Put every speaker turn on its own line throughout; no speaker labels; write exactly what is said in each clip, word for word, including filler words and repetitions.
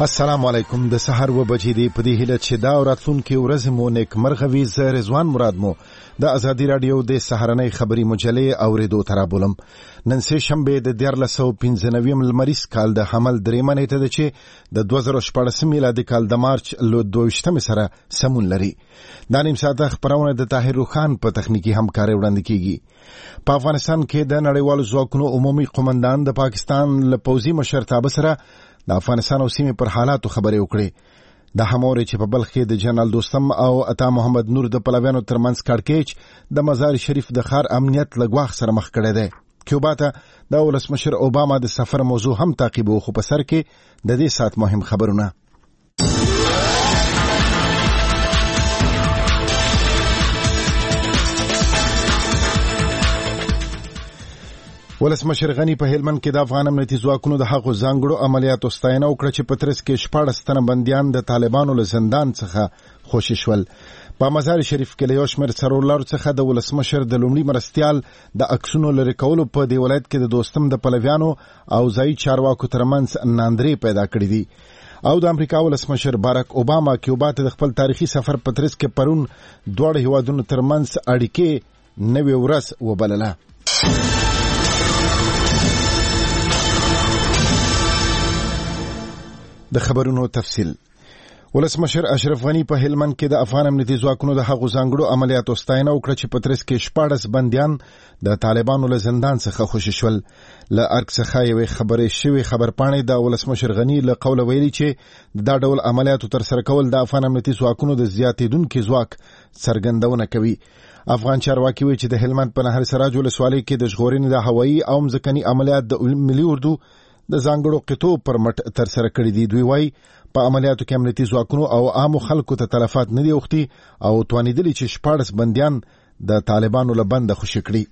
السلام علیکم. د سحر و بجې دی په دې هیله چې دا راتلونکي ورځ مو نیک مرغه وي. زه رضوان مراد مو د ازادي رادیو د سحرنۍ خبري مجلې اوریدو ترابولم. نن سه شنبه د دیارلس سوه پنځه نوي لمریز کال د حمل درېمه نیټه ده چې د دوه زره شپاړس میلادي کال د مارچ له دوه ویشتمې سره سمون لري. دا نیم ساعته خبرونه د طاهر روخان په تخنیکی همکاري وړاندې کیږي. په افغانستان کې د نړیوالو ځواکونو عمومي قومندان د پاکستان له پوځي مشرتابه سره د افغانستان او سیمې پر حالاتو خبرې وکړې. د همورې چې په بلخ کې د جنرال دوستم او عطا محمد نور د پلویانو ترمنځ کړکېچ د مزار شریف د ښار امنیت له ګواښ سره مخ کړی دی. کیوبا ته د ولسمشر اوباما د سفر موضوع هم تعقیبو، خو په سر کې د دې سات مهم خبرونه. ولسمشر غنی په هلمند کې د افغان امنیتي ځواکونو د حقوقو ځانګړو عملیاتو ستاینه وکړه چې په ترڅ کې شپاړس تنه بندیان د طالبانو له زندان څخه خوشي شول. په مزار شریف کې له یو شمېر څلورلارو څخه د ولسمشر د لومړي مرستیال د عکسونو لرې کولو په دې ولایت کې د دوستم د پلویانو او ځایي چارواکو ترمنځ ناندرې پیدا کړې دي. او د امریکا ولسمشر باراک اوباما کیوبا ته د خپل تاریخي سفر په ترڅ کې پرون دواړو هیوادونو ترمنځ اړیکې نوې ورځ وبلله. د خبرونو تفصیل. ولسمشر اشرف غنی په هلمند کې د افغان امنیتي ځواکونو د حقوقو ځانګړو عملیاتو ستاینه وکړه چې په ترڅ کې شپاړس بندیان د طالبانو له زندان څخه خوشي شول. له ارګ څخه یوې خبرې شوې خبرپاڼې د ولسمشر غنی له قوله ویلي چې دا ډول عملیاتو ترسره کول د افغان امنیتي ځواکونو د زیاتېدونکي ځواک څرګندونه کوي. افغان چارواکي وایي چې د هلمند په نهر سراج ولسوالۍ کې د ژغورنې د هوایي او مځکني عملیات د ملي اردو د ځانګړو قطعو پر مټ ترسره کړي دي. دوی وایي په عملیاتو کې امنیتي ځواکونو او عامو خلکو ته تلفات نه دي اوښتي او توانېدلي چې شپاړس بندیان د طالبانو له بنده خوشي کړي.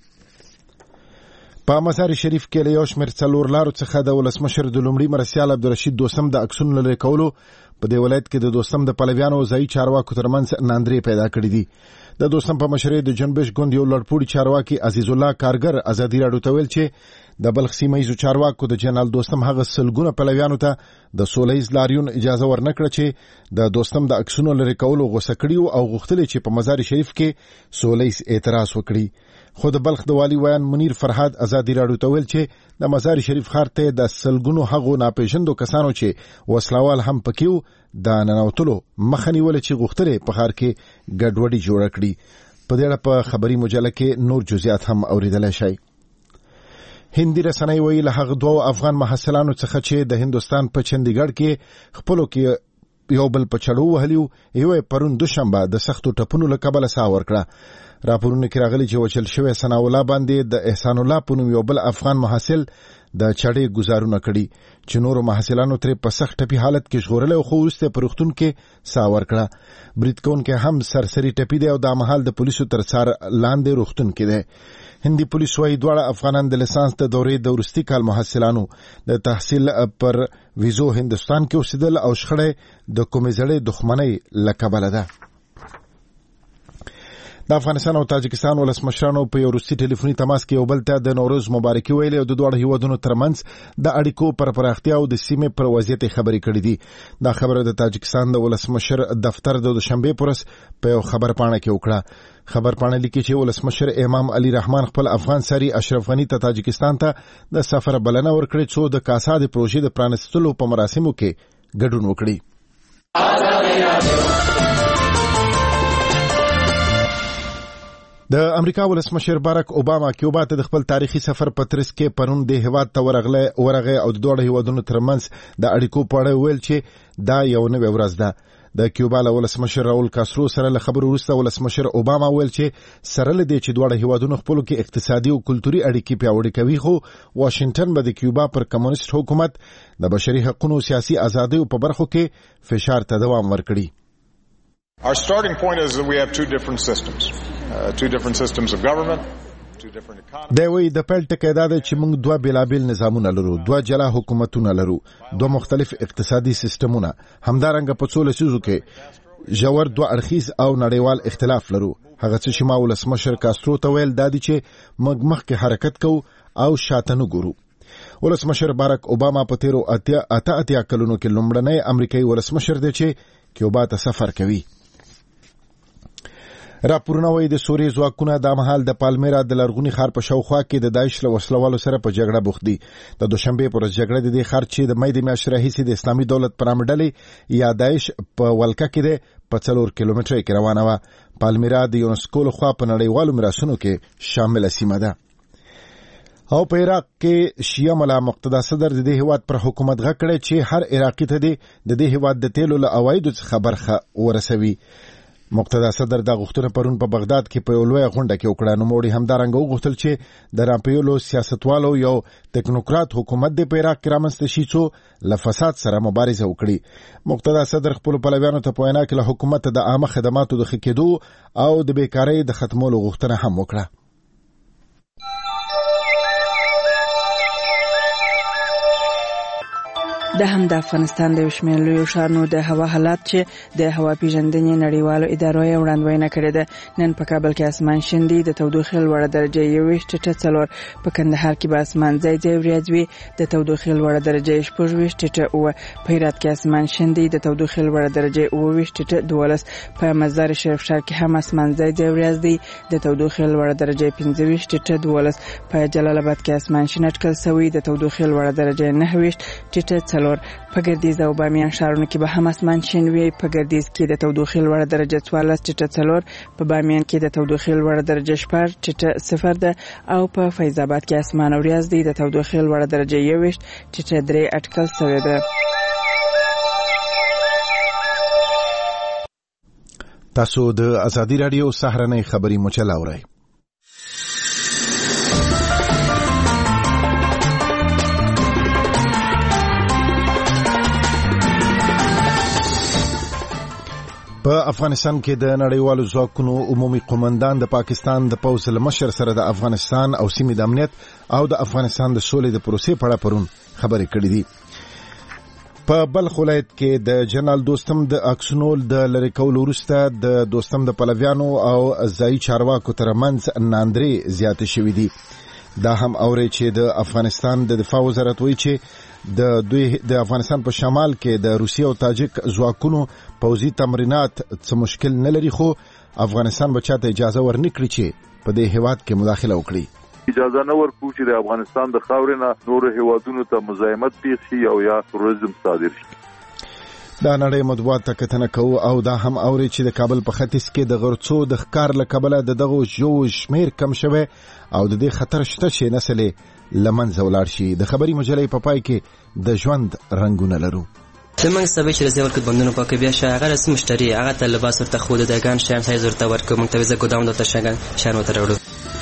په مزار شریف کې له یو شمېر څلورلارو څخه د ولسمشر د لومړي مرستیال عبدالرشید دوستم د عکسونو لرې کولو په دې ولایت کې د دوستم د پلویانو او ځایي چارواکو ترمنځ ناندرې پیدا کړې دي. د دوستم په مشرۍ د جنبش ګوند یو لړپوړي چارواکي عزیز الله کارګر ازادي راډیو ته ویل چې د بلخ سیمه ییزو چارواکو د جنرال دوستم هغه سلګونه پلویانو ته د سوله ییز لاریون اجازه ورنکړه چې د دوستم د عکسونو لرې کولو غوسه کړي او غوښتل چې په مزار شریف کې سوله ییز اعتراض وکړي. خو د بلخ د والي ویان منیر فرهاد ازادي راډیو ته ویل چې د مزار شریف ښار ته د سلګونو هغو ناپېژندو کسانو چې وسلوال هم پکې وو د ننوتلو مخه نیوله چې غوښتل په ښار کې ګډوډي جوړه کړي. په دې اړه په خبري مجله کې نور جزئیات هم اوریدلای شئ. هندي رسنۍ وایي له هغه دوه افغان محصلانو څخه چې د هندستان په چندیګړ کې خپلو کې یو بل په چړو وهلیو، یو پرون دوشنبه د سختو ټپونو له کبله ساه ورکړه. راپورونه کې راغلي چې وچل شوی ثنا الله باندې د احسان الله په نوم یو بل افغان محصل د چړې گزارونه کړي چې نورو محصلانو ترې په سخت ټپي حالت کې ژغورلی خو وروسته په روغتون کې ساه ورکړه. برید کوونکی هم سرسري ټپي دی او دا مهال د پولیسو تر څار لاندې روغتون کې دی. هندي پولیس وايي دواړه افغانان د لیسانس د دورې د وروستي کال محصلانو د تحصیل پر ویزو هندستان کې اوسېدل او شخړه د کومې زړې دښمنۍ له کبله ده. د افغانستان او تاجکستان ولسمشرانو په یو وروستي ټلیفوني تماس کې یو بل ته د نوروز مبارکي ویلې او د دواړو هیوادونو ترمنځ د اړیکو پر پراختیا او د سیمې پر وضعیت خبرې کړې دي. دا خبره د تاجکستان د ولسمشر دفتر د دوشنبه پورس په یو خبرپاڼه کې وکړه. خبرپاڼه لیکي چې ولسمشر امام علي رحمان خپل افغان سری اشرف غنی ته تاجکستان ته د سفر بلنه ورکړې څو د کاسا د پروژې د پرانستلو په مراسمو کې ګډون وکړي. د امریکا ولسمشر باراک اوباما کیوبا ته د خپل تاریخي سفر په ترڅ کې پرون د هیواد ته ورغله ورغه او د دوه هیوادونو ترمنځ د اړیکو په اړه ویل چې دا یو نوې ورځ ده. د کیوبا له ولسمشر راول کاسترو سره له خبرو وروسته ولسمشر اوباما ویل چې سره له دې چې دواړه هیوادونو خپلو کې اقتصادي او کلتوري اړیکې پیاوړې کوي، خو واشنگټن به د کیوبا پر کمونیست حکومت د بشري حقوقو او سیاسي ازادیو په برخو کې فشار ته دوام ورکړي.
Our starting point is that we have two different systems, uh, two different systems of government.
دا وی د پیل ټکی دا دی چې موږ دوه بیلابیل نظامونه لرو، دوه جلا حکومتونه لرو، دوه مختلف اقتصادي سیستمونه، همدارنګه په څو لسیزو کې ژور دوه اړخیز او نړیوال اختلاف لرو. هغه څه چې ما ولسمشر کاسترو ته ویل دا دی چې موږ مخکې حرکت کوو او شاته نه ګورو. ولسمشر باراک اوباما په تیرو اته اتیا کلونو کې لومړنی امریکایي ولسمشر دی چې کیوبا ته سفر کوي. راپورونه وايي د سوریې ځواکونه د مهال د پالمیرا د لرغوني ښار په شاوخوا کې د داعش له وسلوالو سره په جګړه بوخت دي. د دوشنبه پر ورځ جګړه د دې ښار چې د مې د میاشتې راهیسې د اسلامي دولت پر امرډلې یا داعش په ولکه کې ده په څلور کیلومتره کې روانه و. پالمیرا د یونسکو لخوا په نړیوالو میراثونو کې شامل سیمه ده. او په عراق کې شیعه ملا مقتدا صدر د دې هیواد پر حکومت غکړي چې هر عراقي ته د دې هیواد د تیلو له عوایدو څخه برخه ورسوي. مقتدا صدر د غوښتنه پرون په بغداد کې په لوی غونډه کې وکړه. نو موړي همدارنګ وغوښتل چې د رامپیولو سیاستوالو یو ټیکنوکرات حکومت د عراق کې رامنځته شي چې له فساد سره مبارزه وکړي. مقتدا صدر خپل پلویانو ته په وینا کې له حکومت د عامه خدماتو د ښه کېدو او د بیکارۍ د ختمولو غوښتنه هم وکړه.
د هم د افغانستان د شمال لوی ښارونو د هوا حالات چې د هوا پیژندنې نړیوالو ادارو یې وړاندوینه کړې ده. نن په کابل کې اسمان شین دی، د تودوخې لوړه درجه یوویشت ټیټه څلور، په کندهار کې به اسمان ځای ځای وریځ وي، د تودوخې لوړه درجه شپږویشت ټیټه اووه، په هرات کې اسمان شین دی، د تودوخې لوړه درجه اوویشت ټیټه دولس، په مزار شریف ښار کې هم اسمان ځای ځای وریځ دی، د تودوخې لوړه درجه پنځه ویشت ټیټه دولس، په جلال آباد کې اسمان شین اټکل شوی، د تودوخې لوړه درجه نهه ویشت ټیټه په ګردیز او بامیان ښارونو کې به هم اسمان شین وي. په ګردیز کې د تودوخې لوړه درجه څوارلس ټیټه څلور، په بامیان کې د تودوخې لوړه درجه شپږ ټیټه صفر ده، او په فیض آباد کې اسمان وریځ دی، د تودوخې لوړه درجه یوویشت ټیټه درې اټکل شوې ده.
تاسو د ازادي رادیو سهارنۍ خبري مچل اورئ. په افغانستان کې د نړیوالو ځواکونو عمومي قومندان د پاکستان د پوځ له مشر سره د افغانستان او سیمې د امنیت او د افغانستان د سولې د پروسې په اړه پرون خبرې کړې دي. په بلخ ولایت کې د جنرال دوستم د اکسنول د لری کولو وروسته د دوستم د پلویانو او ځایي چارواکو ترمنځ ناندري زیات شوې دي. دا هم اوري چې د افغانستان د دفاع وزارت وایي چې د دوی د افغانستان په شمال کې د روسیې او تاجک ځواکونو پوځي تمرینات څه مشکل نه لري، خو افغانستان به چاته اجازه ورنکړي چې په دې هیواد کې مداخله وکړي.
اجازه نه ورکو چې د افغانستان د خاورې نه نور هیوادونو ته مزاحمت پیښ شي او یا تروریزم صادر شي.
دا نړۍ مطبوعات ته کتنه کوو او دا هم اوري چې د کابل په ختیځ کې د غرڅو د ښکار له کبله د دغو ژوو شمیر کم شوی او د دې خطر شته چې نسل لمنځه ولاړ شي. د خبري مجلې په پای کې د ژوند رنگونه لرو.
زمونږ سبا چې رضا ورکړ بندونو پاکه بیا شي هغه رسم مشتری هغه ته لباس ورته خو د دګان شان سایز ورته ورکړ، موږ ته ویزه ګودام ته شګان شان ورته راوړو.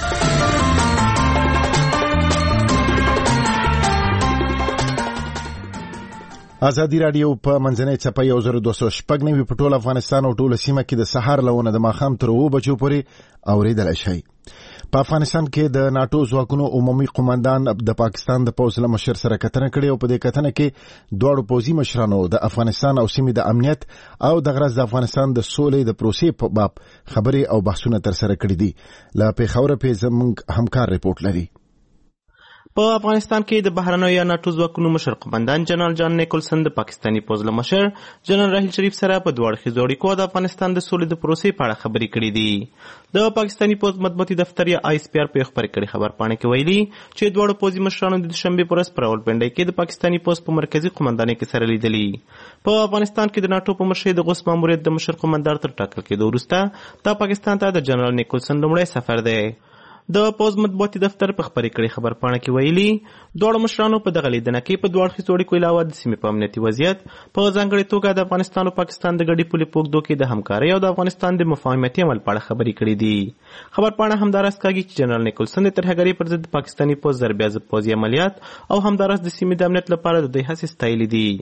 ازادي رادیو په منځنۍ چپه یو زر دوه سوه شپږ نوي په ټول افغانستان او ټول سیمه کې د سهار لونه د ماښام تر اوه بجو پورې اوریدل شي. په افغانستان کې د ناتو ځواکونو عمومي قومندان د پاکستان د پوځ له مشر سره کتنه کړې او په دې کتنه کې دواړو پوځي مشرانو د افغانستان او سیمې د امنیت او د غرض د افغانستان د سولې د پروسې په باب خبرې او بحثونه تر سره کړې دي. له پیښور په زموږ همکار ریپورت لري.
په افغانستان کې د بهرنیو یا ناتو ځواکونو مشر قومندان جنرال جان نیکولسن د پاکستاني پوځ له مشر جنرال راحیل شریف سره په دوه اړخیزو اړیکو د افغانستان د سولې د پروسې په اړه خبرې کړې دي. د پاکستاني پوځ مطبوعاتي دفتر یا آی اس پی آر په خبرې کړې خبرپاڼه کې ویلي چې دواړو پوځي مشرانو د دوشنبه پر ورځ په راولپنډۍ کې د پاکستاني پوځ په مرکزي قومندانۍ کې سره لیدلي. په افغانستان کې د ناتو په مشرۍ د غوث ماموریت د مشر قومندان تر ټاکل کېدو وروسته دا پاکستان ته د جنرال نیکولسن لومړی سفر دی. د پوځ مطبوعاتي دفتر په خبرې کړې خبرپاڼه کې ویلي دواړو مشرانو په دغه لیدنه کې په دوه اړخیزو اړیکو علاوه د سیمې په امنیتي وضعیت، په ځانګړې توګه د افغانستان او پاکستان د ګډې پولې په اوږدو کې د همکارۍ او د افغانستان د مفاهمتي عمل په اړه خبرې کړې دي. خبرپاڼه همداراز کاږي چې جنرال نیکولسن د ترهګرۍ پر ضد پاکستاني پوځ ضربې ضد پوځي عملیات او همداراز د سیمې د امنیت لپاره د دوی هڅې ستایلې دي.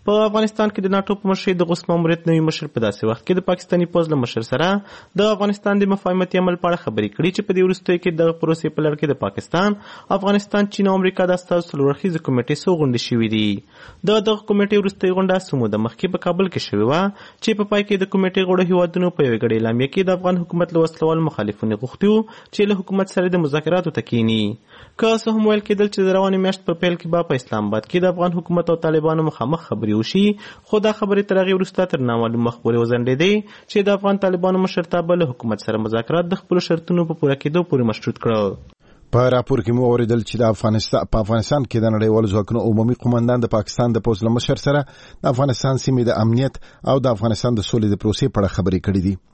په افغانستان کې د ناټو په مشرۍ د غوث ماموریت نوي مشر په داسې وخت کې د پاکستاني پوځ له مشر سره د افغانستان د مفاهمتي عمل په اړه خبرې کړي چې په دې وروستیو کې د پروسې په لړ کې د پاکستان، افغانستان، چین او امریکا د استازو څلور اړخیزې کمیټې څو غونډې شوي دي. د دغه کمیټې وروستۍ غونډه څو موده مخکې په کابل کې شوې وه چې په پای کې د کمیټې غړو هیوادونو په یوې ګډې اعلامیه کې د افغان حکومت له وسلوال مخالفینو غوښتي وو چې له حکومت سره د مذاکراتو ته کښیني. که څه هم ویل کېدل چې د روانې میاشت په پیل کې به په اسلام آباد کې د افغان حکومت او طالبانو مخامخ خبرې وشي، خو دا خبرې تر هغې وروسته تر نامعلوم وخت پورې وځنډېدې چې د افغان طالبانو مشرتابه له حکومت سره مذاکرات د خپلو شرطونو په پوره کېدو پورې مشروط کړل.
په راپور کې مو اوریدل چې د افغانستان په افغانستان کې د نړیوالو ځواکونو عمومي قومندان د پاکستان د پوځ له مشر سره د افغانستان سیمې د امنیت او د افغانستان د سولې د پروسې په اړه خبرې کړې دي.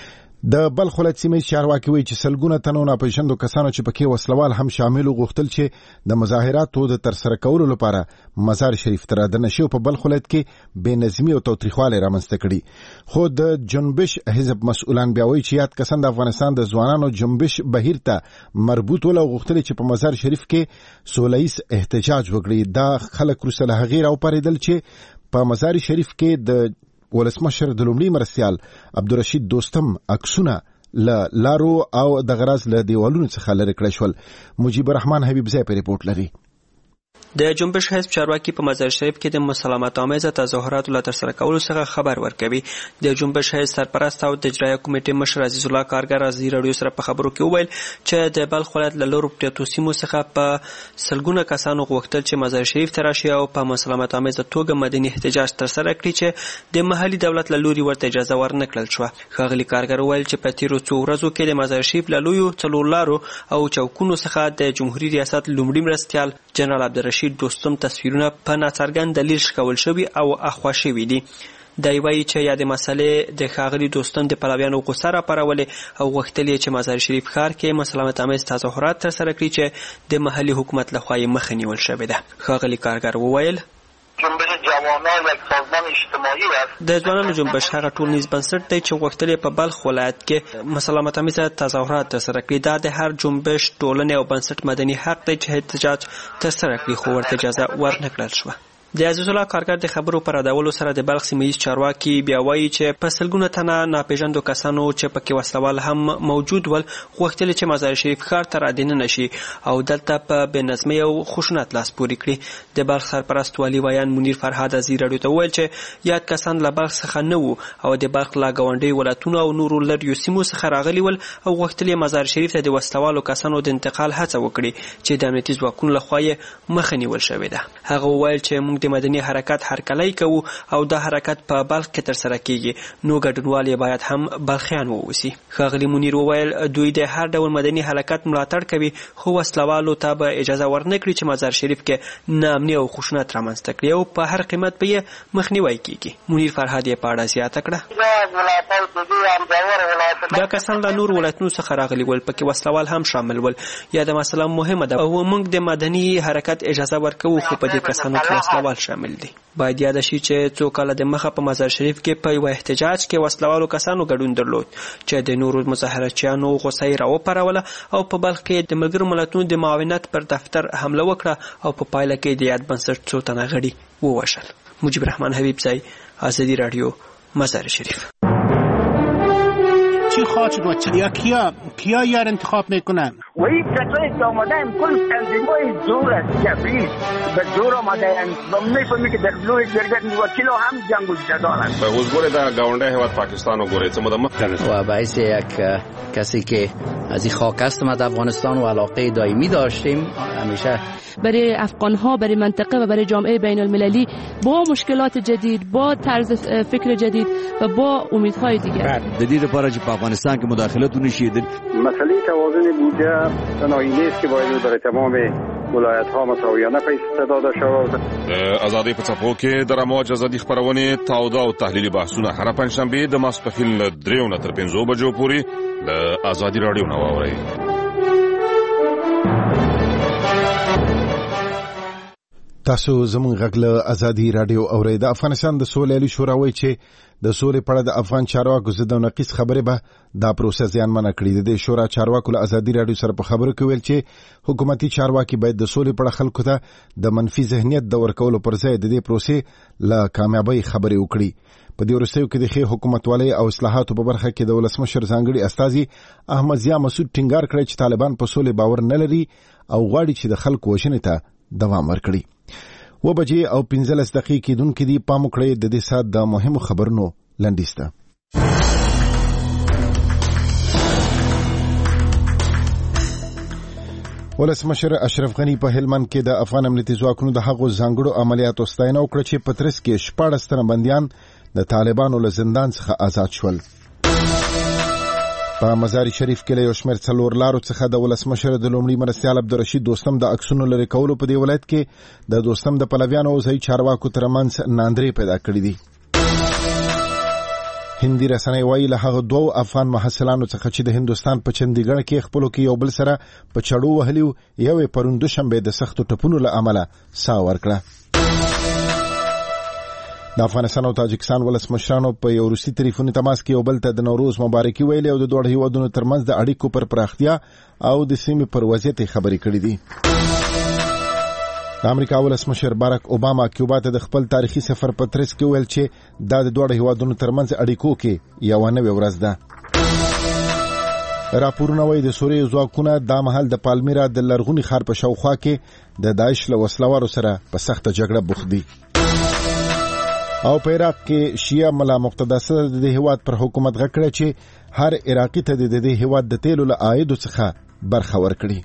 د بلخ ولایت سیمې چارواکي وایي چې سلګونه تنو ناپېژندو کسانو چې پکې وسلوال هم شامل غوښتل چې د مظاهراتو د ترسره کولو لپاره مزار شریف ته رادنه شي او په بلخ ولایت کې بې نظمي او تاوتریخوالی رامنځته کړي. خو د جنبش حزب مسؤلان بیا وایي چې یاد کسان د افغانستان د ځوانانو جنبش بهیر ته مربوط ول او غوښتل چې په مزار شریف کې سوله ییز احتجاج وکړي. دا خلک وروسته له هغې راوپارېدل چې په مزار شریف کې د ولسمشر د لومړي مرستیال عبدالرشید دوستم عکسونه له لارو او د غراز له دیوالونو څخه لرې کړای شول. مجيب الرحمن حبیب ځای په ریپورټ لري.
د جنبش حزب چارواکي په مزار شریف کې د مسالمت آمیزه تظاهراتو له ترسره کولو څخه خبر ورکوي. د جنبش حزب سرپرست او د اجرایه کمیټې مشر عزیز الله کارګر ازي رادیو سره په خبرو کې وویل چې د بلخ ولایت له لورو پریتو سیمو څخه په سلګونه کسانو غوښتل چې مزار شریف ته راشي او په مسالمت آمیزه توګه مدني احتجاج ترسره کړي چې د محلي دولت له لوري ورته اجازه ورنکړل شوه. ښاغلي کارګر وویل چې په تیرو څو ورځو کې د مزار شریف له لویو څلور لارو او چوکونو څخه د جمهوریت ریاست لومړي مرستیال جنرال عبدالرشید دوستم تصویرونه په ناڅرګند دلیل ښکول شوي او اخوا شوي دي. دی وایي چې یادې مسلې د ښاغلي دوستم د پلویانو غوسه راپارولې او غوښتل یې چې مزار شریف ښار کې مسالمت آمیز تظاهرات ترسره کړي چې د محلي حکومت لخوا یې مخه نیول شوې ده. ښاغلي کارګر وویل
جنبش جوانان یک سازمان اجتماعی است.
د ځوانانو جنبش هغه ټولنیز بنسټ دی چې غوښتل یې په بلخ ولایت کې مسالمت آمیز تظاهرات ترسره کړي. دا د هر جنبش ټولنې او بنسټ مدني حق دی چې احتجاج ترسره کړي، خو ورته اجازه ورنکړل شوه. د عزیز الله کارګر د خبرو پر ردولو سره د بلخ سیمه چارواکي بیا وایي چې په سلګونه تنه ناپېژندو کسانو چې پکې وسلوال هم موجود ول غوښتل چې مزار شریف ښار ته رادننه شي او دلته په بې نظمۍ او خشونت لاس پورې کړي. د بلخ سرپرست والي ویان منیر فرهاد ازي رادیو ته وویل چې یاد کسان له بلخ څخه نه وو او د بلخ له ګاونډي ولایتونو او نورو لرې سیمو څخه راغلي ول او غوښتل یې مزار شریف ته د وسلوالو کسانو د انتقال هڅه وکړي چې د امنیتي ځواکونو لخوا یې مخه نیول شوې ده. هغه وویل چې موږ د مدني حرکت هرکلی کوو او دا حرکت په بلخ کې ترسره کیږي، نو ګډونوال یې باید هم بلخیان واوسي. ښاغلي منیر وویل دوی د هر ډول مدني حرکت ملاتړ کوي، خو وسلوالو ته به اجازه ورنکړي چې مزار شریف کې ناامني او خشونت رامنځته کړي او په هر قیمت به یې مخنیوی کیږي. منیر فرهاد یې په اړه زیاته کړه دا کسان له نور ولایتونو څخه راغلي ول، پکې وسلوال هم شامل ول. یا د مسله مهمه ده او موږ د مدني حرکت اجازه ورکوو، خو په دې کسانو کې وسلوال شامل دي. باید یاد شي چې څو کاله د مخه په مزار شریف کې په یو احتجاج کې وسلوالو کسانو ګډون درلود چې د نورو مظاهرچیانو غوسه یې راوپاروله او په بلخ کې د ملګرو ملتونو د معاونت پر دفتر حمله وکړه او په پایله کې د یاد بنسټ څو تنه غړي ووژل. مجيب الرحمن حبیب ځای، آزادی رادیو، مزار شریف.
چی خواهد شد و چی یا کیا کیا یار انتخاب میکنن؟
و این کسایی که آمدن کل تنظیمای زور است جبری به زور آمدن و میفهمی که در لوی جرگت وکیل هم جنگ و جدال است.
به حضور در گاونده هیواد پاکستان و گوره چه مدام
و باعث یک کسی که از این خاک است ما در افغانستان و علاقه دائمی داشتیم همیشه
برای افغان ها، برای منطقه و برای جامعه بین المللی با مشکلات جدید، با طرز فکر جدید و با امیدهای دیگر.
جدید لپاره چې په افغانستان کې مداخلت ونشي.
مسئله توازن بودجه تنهایی نیست که باید برای تمام ولایت ها مساویانه پیسې داده شود.
آزادی په څپو کې د رموج ازادي خبرونه تاوده او تحلیلي بحثونه هر پنځشنبه د ماسپښین له دریو نه تر پنځو بجو پورې د آزادي رادیو نه واورئ.
تاسو زموږ غږ له ازادي رادیو اورئ. د افغانستان د سولې عالی شورا وایي چې د سولې په اړه د افغان چارواکو ضد او نقیص خبرې به دا پروسه زیانمنه کړي. د شورا چارواکو له ازادي رادیو سره په خبرو کې ویل چې حکومتي چارواکي باید د سولې په اړه خلکو ته د منفي ذهنیت د ورکولو پر ځای د دې پروسې له کامیابۍ خبرې وکړي. په دې وروستیو کې د ښې حکومتوالۍ او اصلاحاتو په برخه کې د ولسمشر ځانګړي استازي احمد ضیا مسعود ټینګار کړی چې طالبان په سولې باور نه لري او غواړي چې د خلکو وژنې ته دوام ورکړي. و بجې او پنځلس دقیقې کېدونکې دي. پام وکړئ د دې ساعت د مهمو خبرونو لنډیز ته. ولسمشر اشرف غنی په هلمند کې د افغان امنیتي ځواکونو د هغو ځانګړو عملیاتو ستاینه وکړه چې په ترڅ کې شپاړس تنه بندیان د طالبانو له زندان څخه آزاد شول. په مزار شریف کې له یو شمېر څلور لارو څخه د ولسمشر د لومړي مرستیال عبدالرشید دوستم د عکسونو لرې کولو په دې ولایت کې د دوستم د پلویانو او ځایي چارواکو ترمنځ ناندرۍ پیدا کړې دي. هندي رسنۍ وایي له هغه دوو افغان محصلانو څخه چې د هندوستان په چندیګړ کې خپلو کې یو بل سره په چړو وهلي وو، یو یې پرون دوشنبه د سختو ټپونو له امله ساه ورکړه. د افغانستان او تاجکستان ولسمشرانو په یو وروستي ټلیفوني تماس کې یو بل ته د نوروز مبارکي ویلې او د دواړو هیوادونو ترمنځ د اړیکو پر پراختیا او د سیمې پر وضعیت خبرې کړې دي. د امریکا ولسمشر باراک اوباما کیوبا ته د خپل تاریخي سفر په ترڅ کې ویل چې دا د دواړو هیوادونو ترمنځ اړیکو کې یو نوې ورځ ده. راپورونه وایي د سوریې ځواکونه دا مهال د پالمیرا د لرغوني ښار په شاوخوا کې د داعش له وسلوارو سره په سخته جګړه بوخت دي. او په عراق کې شیعه ملا مقتدا صدر د دې هیواد پر حکومت غږ کړی چې هر عراقي ته د دې هیواد د تیلو له عایدو څخه برخه ورکړي.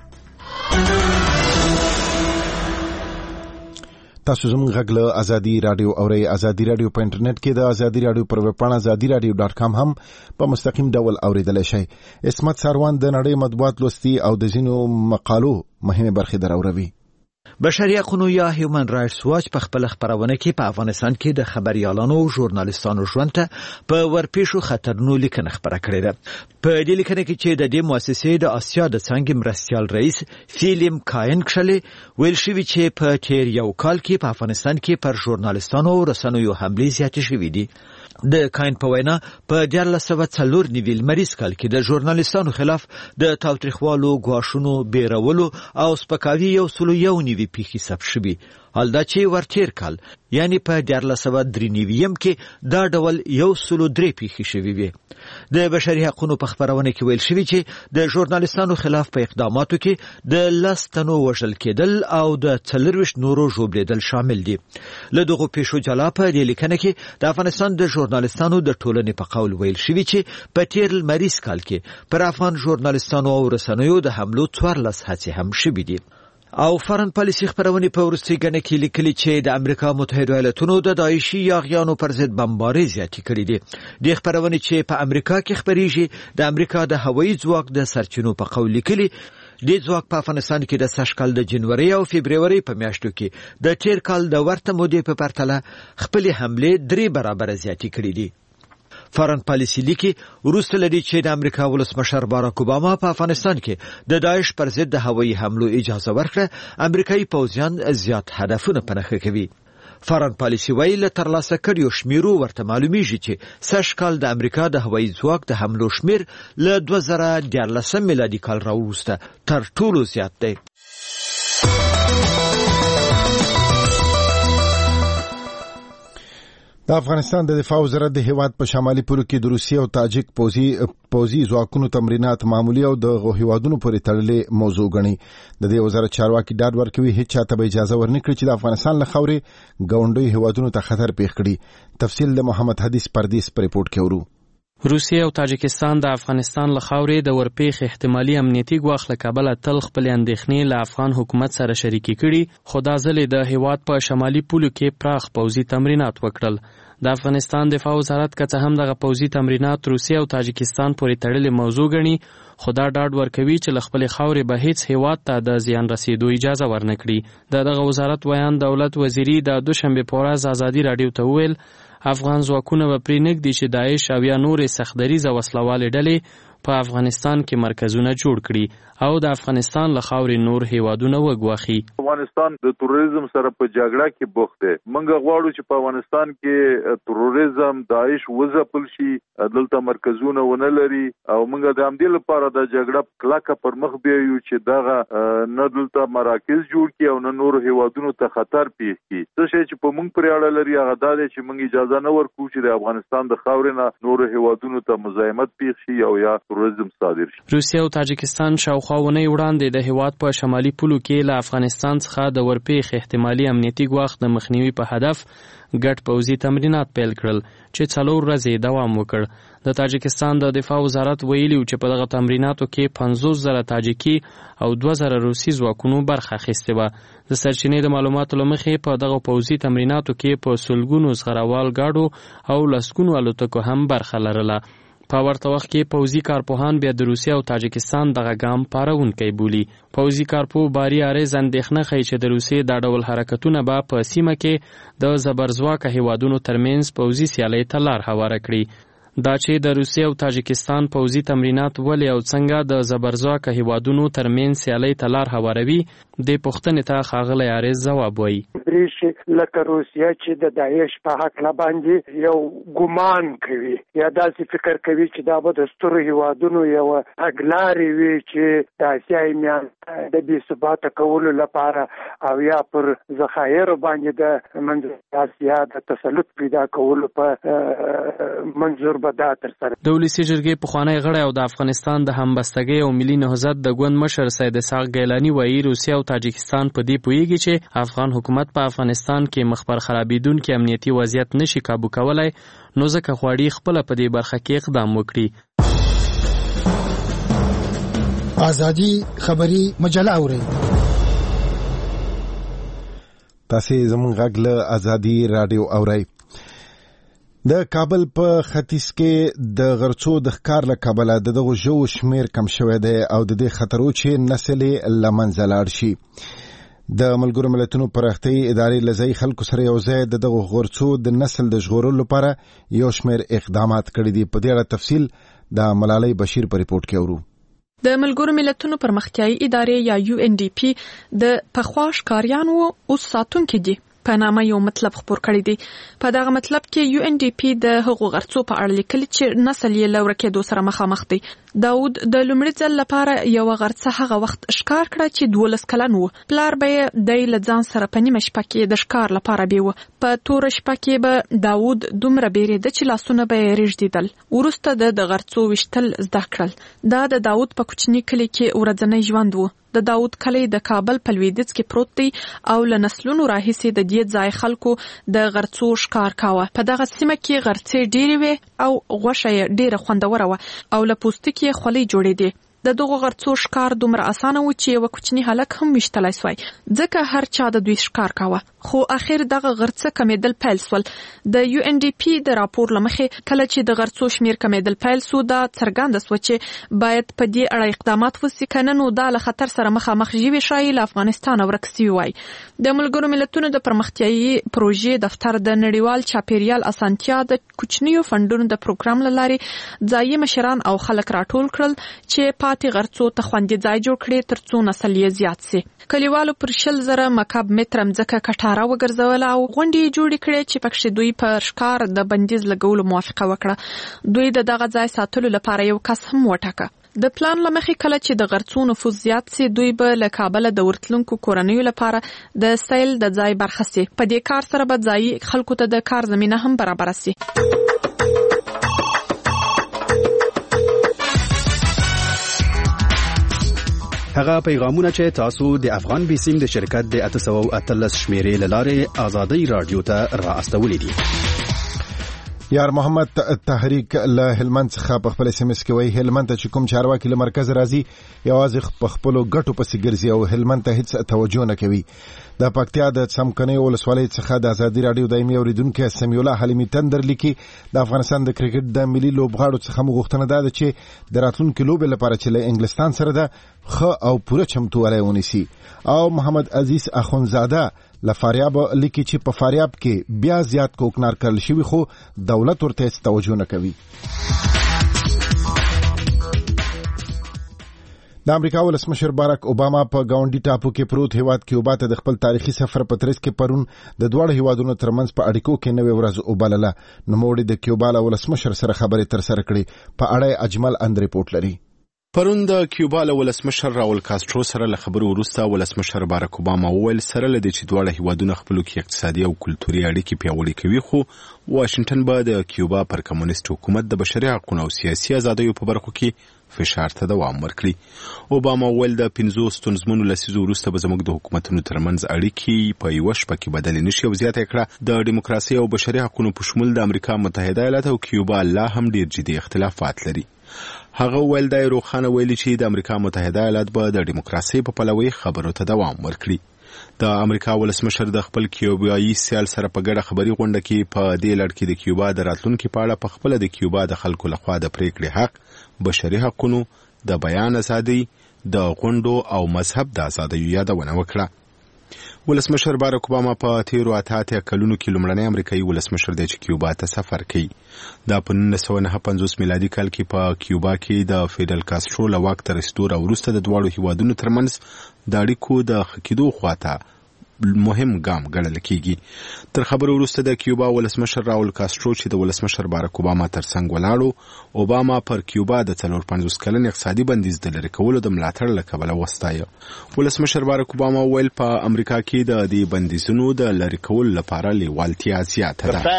تاسو زموږ غږ له ازادي رادیو اورئ. ازادي رادیو په انټرنیټ کې د ازادي رادیو پر ویب پاڼه ازادي رادیو ډاټ کام هم په مستقیم ډول اوریدلی شئ. اسمت ساروان د نړۍ مطبوعات لوستي او د ځینو مقالو مهمه برخې دراوروي.
بشري حقوقو یا هیومن رایټس واچ په خپل خبرونه کې په افغانستان کې د خبريالانو او ژورنالیستانو ژوند ته په ورپېښو خطرونو لیکنه خبره کړې ده. په دې لیکنه کې چې د دې مؤسسې د آسیا د څانګې مرستیال رئیس فیلم کاین کښلي ویل شوی چې په تیر یو کال کې په افغانستان کې پر ژورنالیستانو او رسنیو حملې زیاتې شوې دي. د کاین په وینا په دیارلس سوه څلور نوي لمریز کال کې د ژورنالیستانو خلاف د تاوتریخوالو، ګواښونو، بیرولو او سپکاوي یو سلو یو نوي پیښې ثبت شوي. حال دا چې ورتیر کال یعنی په دیارلس سوه درې نویم کې دا ډول یو سلو درې پیښې شوي وي. د بشري حقوقو په خبرونه کې ویل شوي چې د ژورنالیستانو خلاف په اقداماتو کې د لس تنو وژل کېدل او د څلرویشت نورو ژوبلېدل شامل دي. له دغو پیښو جلا په دې لیکنه کې د افغانستان د ژورنالیستانو د ټولنې په قول ویل شوي چې په تیر لمریز کال کې پر افغان ژورنالیستانو او رسنیو د حملو څوارلس هڅې هم شوي دي. او فارن پالیسي خبرونه په ورستي غنه کې لیکلي چې د امریکا متحده ایالاتونو د داعشي یاغیانو پر ضد بمبارۍ زیاتې کړې دي. د خبرونه چې په امریکا کې خبريږي د امریکا د هوایي ځواک د سرچینو په قول لیکلي د ځواک په افغانستان کې د سږکال د جنوري او فبرवरी په میاشتو کې د تیر کال د ورته مودې په پرتله خپل حمله درې برابر زیاتې کړې دي. فارن پالیسي لیکي وروسته لدی چې د امریکا ولسمشر باراک اوباما په افغانستان کې د داعش پر ضد د هوایي حملو اجازه ورکړه، امریکایي پوځیان زیات هدفونه په نښه کوي. فارن پالیسي وایي له ترلاسه کړیو شمیرو ورته معلومیږي چې سږکال د امریکا د هوایي ځواک د حملو شمیر له دوه زره دیارلسم میلادي کال راوروسته تر ټولو زیات دی.
د افغانستان د دفاع وزارت د هیواد په شمالي پولو کې د روسیې او تاجک پوځي پوځي ځواکونو تمرینات معمولی او د هیوادونو پورې تړلې موضوع ګڼي. د دې وزارت چارواکي ډاډ ورکوي هیڅ چاته به اجازه ورنکړي چې د افغانستان له خاورې ګاونډي هیوادونو ته خطر پیښ کړي. تفصیل د محمد حدیث پردیس پر ریپورت کې ورو.
روسیه او تاجکستان د افغانستان له خاورې د ورپېښ احتمالي امنیتي ګواښ له کبله تل خپل اندېښنې له افغان حکومت سره شریکې کړي، خو دا ځل د هیواد په شمالي پولو کې پراخ پوځي تمرینات وکړل. د افغانستان دفاع وزارت که څه هم دغه پوځي تمرینات روسیه او تاجکستان پورې تړلې موضوع ګڼي، خو دا ډاډ ورکوي چې له خپلې خاورې به هیڅ هیواد ته د زیان رسېدو اجازه ورنکړي. د دغه وزارت ویان دولت وزیري د دوشنبې په ورځ ازادي راډیو ته وویل افغان ځواکونه به پرې نږدي چې داعش او یا نورې سختدریزه وسلوالې ډلې په افغانستان کې مرکزونه جوړ کړي او د افغانستان له خاورې نور هیوادونه وګواخي.
افغانستان د تروریزم سره په جګړه کې بوخت دی. موږ غواړو چې په افغانستان کې تروریزم داعش وځپل شي، دلته مرکزونه ونه لري او موږ د همدې لپاره د جګړه کلکه پر مخ بیایو چې دغه نه دلته مراکز جوړ کړي او نه نور هیوادونو ته خطر پیښ کړي. څه شی چې په موږ پرې اړه لري هغه دا دی چې موږ اجازه نه ورکوو چې د افغانستان د خاورې نه نور هیوادونو ته مزاحمت پیښ شي او یا تروریزم صادر شي.
روسیه او تاجکستان شاوخوا ونې وړاندې د هیواد په شمالي پولو کې له افغانستان څخه د ورپېښ احتمالي امنیتي ګواښ د مخنیوي په هدف ګډ پوځي تمرینات پیل کړل چې څلور ورځې دوام وکړ. د تاجکستان د دفاع وزارت ویلي چې په دغه تمریناتو کې پنځوس زره تاجکي او دوه زره روسي ځواکونو برخه اخیستې وه. د سرچینې د معلوماتو له مخې په دغه پوځي تمریناتو کې په سلګونو زغروال ګاډو او لسګونو الوتکو هم برخه لرله. په ورته وخت کې پوځي کارپوهان بیا د روسیه او تاجکستان دغه ګام پارونکی بولي. پوځي کارپوه باري اریز اندېښنه ښیي چې د روسیې دا ډول حرکتونه به په سیمه کې د زبرځواکه هیوادونو ترمنځ پوځي سیالۍ ته لار هواره کړي. دا چې د روسیې او تاجکستان پوځي تمرینات ولې او څنګه د زبرځواکه هیوادونو ترمنځ سیالۍ ته لار هواروي، د پوښتنې ته ښاغلی اریز ځواب وایي.
برېښي لکه روسیه چې د داعش په هکله باندې یو ګمان کوي یا داسې فکر کوي چې دا به د سترو هیوادونو یوه تګلارې وي چې د اسیايي میانه د بې ثباته کولو لپاره او یا پر ذخایرو باندې د منځنۍ اسیا د تسلط پیدا کولو په منظور به دا ترسره.
د ولسي جرګې پخوانی غړی او د افغانستان د همبستګۍ او ملي نهضت د ګوند مشر سید اسحاق ګیلاني وایي روسیه او تاجکستان په دې پوهیږي چې افغان حکومت په افغانستان کې مخ پر خرابېدونکي امنیتي وضعیت نشي کابو کولای، نو ځکه غواړي خپله په دې برخه کې اقدام وکړي.
ازادي خبري مجله اورئ.
تاسې زموږ غږ له ازادي رادیو اورئ. د کابل په ختیځ کې د غرڅو د ښکار له کبله د دغو ژوو شمیر کم شوی دی او د دې خطرو چې نسل یې له منځه لاړ شي. د ملګرو ملتونو پراختیایي ادارې له ځایي خلکو سره یو ځای د دغو غرڅو د نسل د ژغورلو لپاره یو شمیر اقدامات کړي دي. په دې اړه تفصیل د ملالۍ بشیر په ریپورت کې اورو.
د ملګرو ملتونو پرمختیایي ادارې یا یو ان ډي پی د پخوا ښکاریانو اوس ساتونکي دي په نامه یو مطلب خپور کړی دی. په دغه مطلب کې یو ان ډي پی د هغو غرڅو په اړه لیکلي چې نسل یې له ورکېدو سره مخامخ دی. داود د لومړي ځل لپاره یوه غرڅه هغه وخت ښکار کړه چې دولس کلن و. پلار به یې دی له ځان سره په نیمه شپه کې د ښکار لپاره بیوه. په توره شپه کې به داود دومره بیرېده چې لاسونه به یې رېږدېدل. وروسته د د غرڅو ویشتل زده کړل. دا د داود په کوچني کلي کې ورځنی ژوند و. د داود کلی د کابل په لویدیځ کې پروت دی او له نسلونو راهیسې د دې ځای خلکو د غرڅو ښکار کاوه. په دغه سیمه کې غرڅې ډېرې وې او غوښه یې ډېره خوندوره وه او له پوستکي یې خولۍ جوړېدې. د دغو غرڅو ښکار دومره اسانه و چې یوه کوچني هلک هم ویشتلی سوی، ځکه هر چا د دوی ښکار کاوه. خو اخر دغه غرڅه کمیدل پیل سول. د یو ان ډي پی د راپور له مخې کله چې د غرڅو شمیر کمیدل پیل سو، دا څرګنده سوه چې باید په دې اړه اقدامات وسي، که نه نو دا له خطر سره مخامخ ژوي ښایي له افغانستانه ورک سوي وای. د ملګرو ملتونو د پرمختیایي پروژې دفتر د نړیوال چاپیریال اسانتیا د کوچنیو فنډونو د پروګرام له لارې ځایي مشران او خلک راټول کړل چې پاتې غرڅو ته خوندي ځای جوړ کړي تر څو نسل یې زیات سي. کلیوالو پر شل زره مکعب متره مځکه کټاره وګرځوله او غونډې یې جوړې کړې چې پکښې دوی په ښکار د بندیز لګولو موافقه وکړه. دوی د دغه ځای ساتلو لپاره یو کس هم وټاکه. د پلان له مخې کله چې د غرڅو نفوذ زیات سي، دوی به له کابله د ورتلونکو کورنیو لپاره د سیل د ځای برخه سي. په دې کار سره به ځایي خلکو ته د کار زمینه هم برابره سي.
هغه پیغامونه چې تاسو د افغان بیسیم د شرکت د اته سوه او اتلس شمیرې له لارې ازادۍ رادیو ته را استولې دي.
یار محمد تحریک له هلمند څخه په خپل اس ام اس کې وایي هلمند ته چې کوم چارواکي له مرکز راځي یوازې په خپلو ګټو پسې ګرځي او هلمند ته هیڅ توجه نه کوي. د پکتیا د څمکنۍ ولسوالۍ څخه د ازادي رادیو دایمي اوریدونکي سمیع الله حلیمي تندر لیکي د افغانستان د کرکټ د ملي لوبغاړو څخه مو غوښتنه ده چې د راتلونکي لوبې لپاره چې له انګلستان سره ده ښه او پوره چمتووالی ونیسي. او محمد عزیز اخونزاده له فاریاب لیکي چې په فاریاب کې بیا زیات کوکنار کړل شوي خو دولت ورته هیڅ توجه نه کوي. د امریکا ولسمشر باراک اوباما په ګاونډي ټاپو کې پروت هیواد کیوبا ته د خپل تاریخي سفر په ترڅ کې پرون د دواړو هیوادونو ترمنځ په اړیکو کې نوې ورځ وبلله. نوموړي د کیوبا له ولسمشر سره خبرې ترسره کړې. په اړه اجمل اند ریپورت لري.
پرون د کیوبا له ولسمشر راول کاسترو سره له خبرو وروسته ولسمشر باراک اوباما وویل سره لدې چې دواړه هیوادونه خپل کې اقتصادي او کلتوري اړیکې پیاوړې کوي، خو واشنگټن به د کیوبا پر کمونیست حکومت د بشري حقوقو او سیاسي ازادیو په برخو کې فشار ته دوام ورکړي. اوباما وویل د پنځو ستونزمنو لسیزو وروسته به زموږ د حکومتونو ترمنځ اړیکې په یوه شپه کې بدلې نشي او زیاته کړه د دیموکراسي او بشري حقوقو په شمول د امریکا متحده ایالات او کیوبا لا هم ډیر جدي اختلافات لري. هغه ویل د روخانه ویلي چې د امریکا متحده ایالات به د دیموکراسي په پلوي خبرو ته دوام ورکړي. د امریکا ولسمشر د خپل کیوبایي سیال سره په ګډه خبري غونډه کې په دې لړ کې د کیوبا د راتلونکو په اړه په خپل د کیوبا د خلکو لخوا د پریکړې حق، بشري حقوقو، د بیان ازادي، د غونډو او مذهب د ازادۍ یادونه وکړه. ولسمشر باراک اوباما په تیرو اته کلونو کې لومړنی امریکایي ولسمشر دی چې کیوبا ته سفر کوي. دا په نولس سوه نهه پنځوس میلادي کال کې په کیوبا کې د فیدل کاسترو له واک ته رسیدو وروسته د دواړو هیوادونو ترمنځ د اړیکو د ښه کېدو خواته مهم ګام ګڼل کېږي. تر خبرو وروسته د کیوبا ولسمشر راول کاسترو چې د ولسمشر باراک اوباما ترڅنګ ولاړو، اوباما پر کیوبا د څلور پنځوس کلن اقتصادي بندیز د لرې کولو د ملاتړ له کبله وستایه. ولسمشر باراک اوباما ویل په امریکا کې د دې بندیزونو د لرې کولو لپاره لیوالتیا زیاته ده.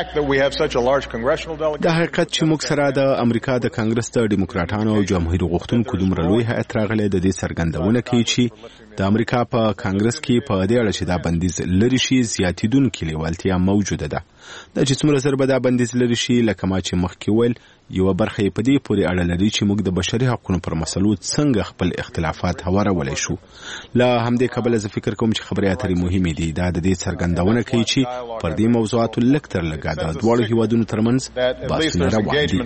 د حقیقت چې موږ سره د امریکا د کانګرس د ډیموکراټانو او جمهوریت غوښتونکو دومره لوی هیئت راغلی د دې څرګندونه کوي چې د امریکا په کانګرس کې په دې اړه چې دا بندیز لري شي زیاتیدونکې لیوالتیا موجوده ده. دا چې څومره زر به دا بندیز لري شي، لکه ما چې مخکې ویل، یوه برخه یې په دې پورې اړه لري چې موږ د بشري حقوقو پر مسلو څنګه خپل اختلافات هوارولی شو. له همدې کبله زه فکر کوم چې خبرې اترې مهمې دي. دا د دې څرګندونه کوي چې پر دې موضوعاتو لږ تر لږه د دواړو هیوادونو ترمنځ بحثونه روان دي.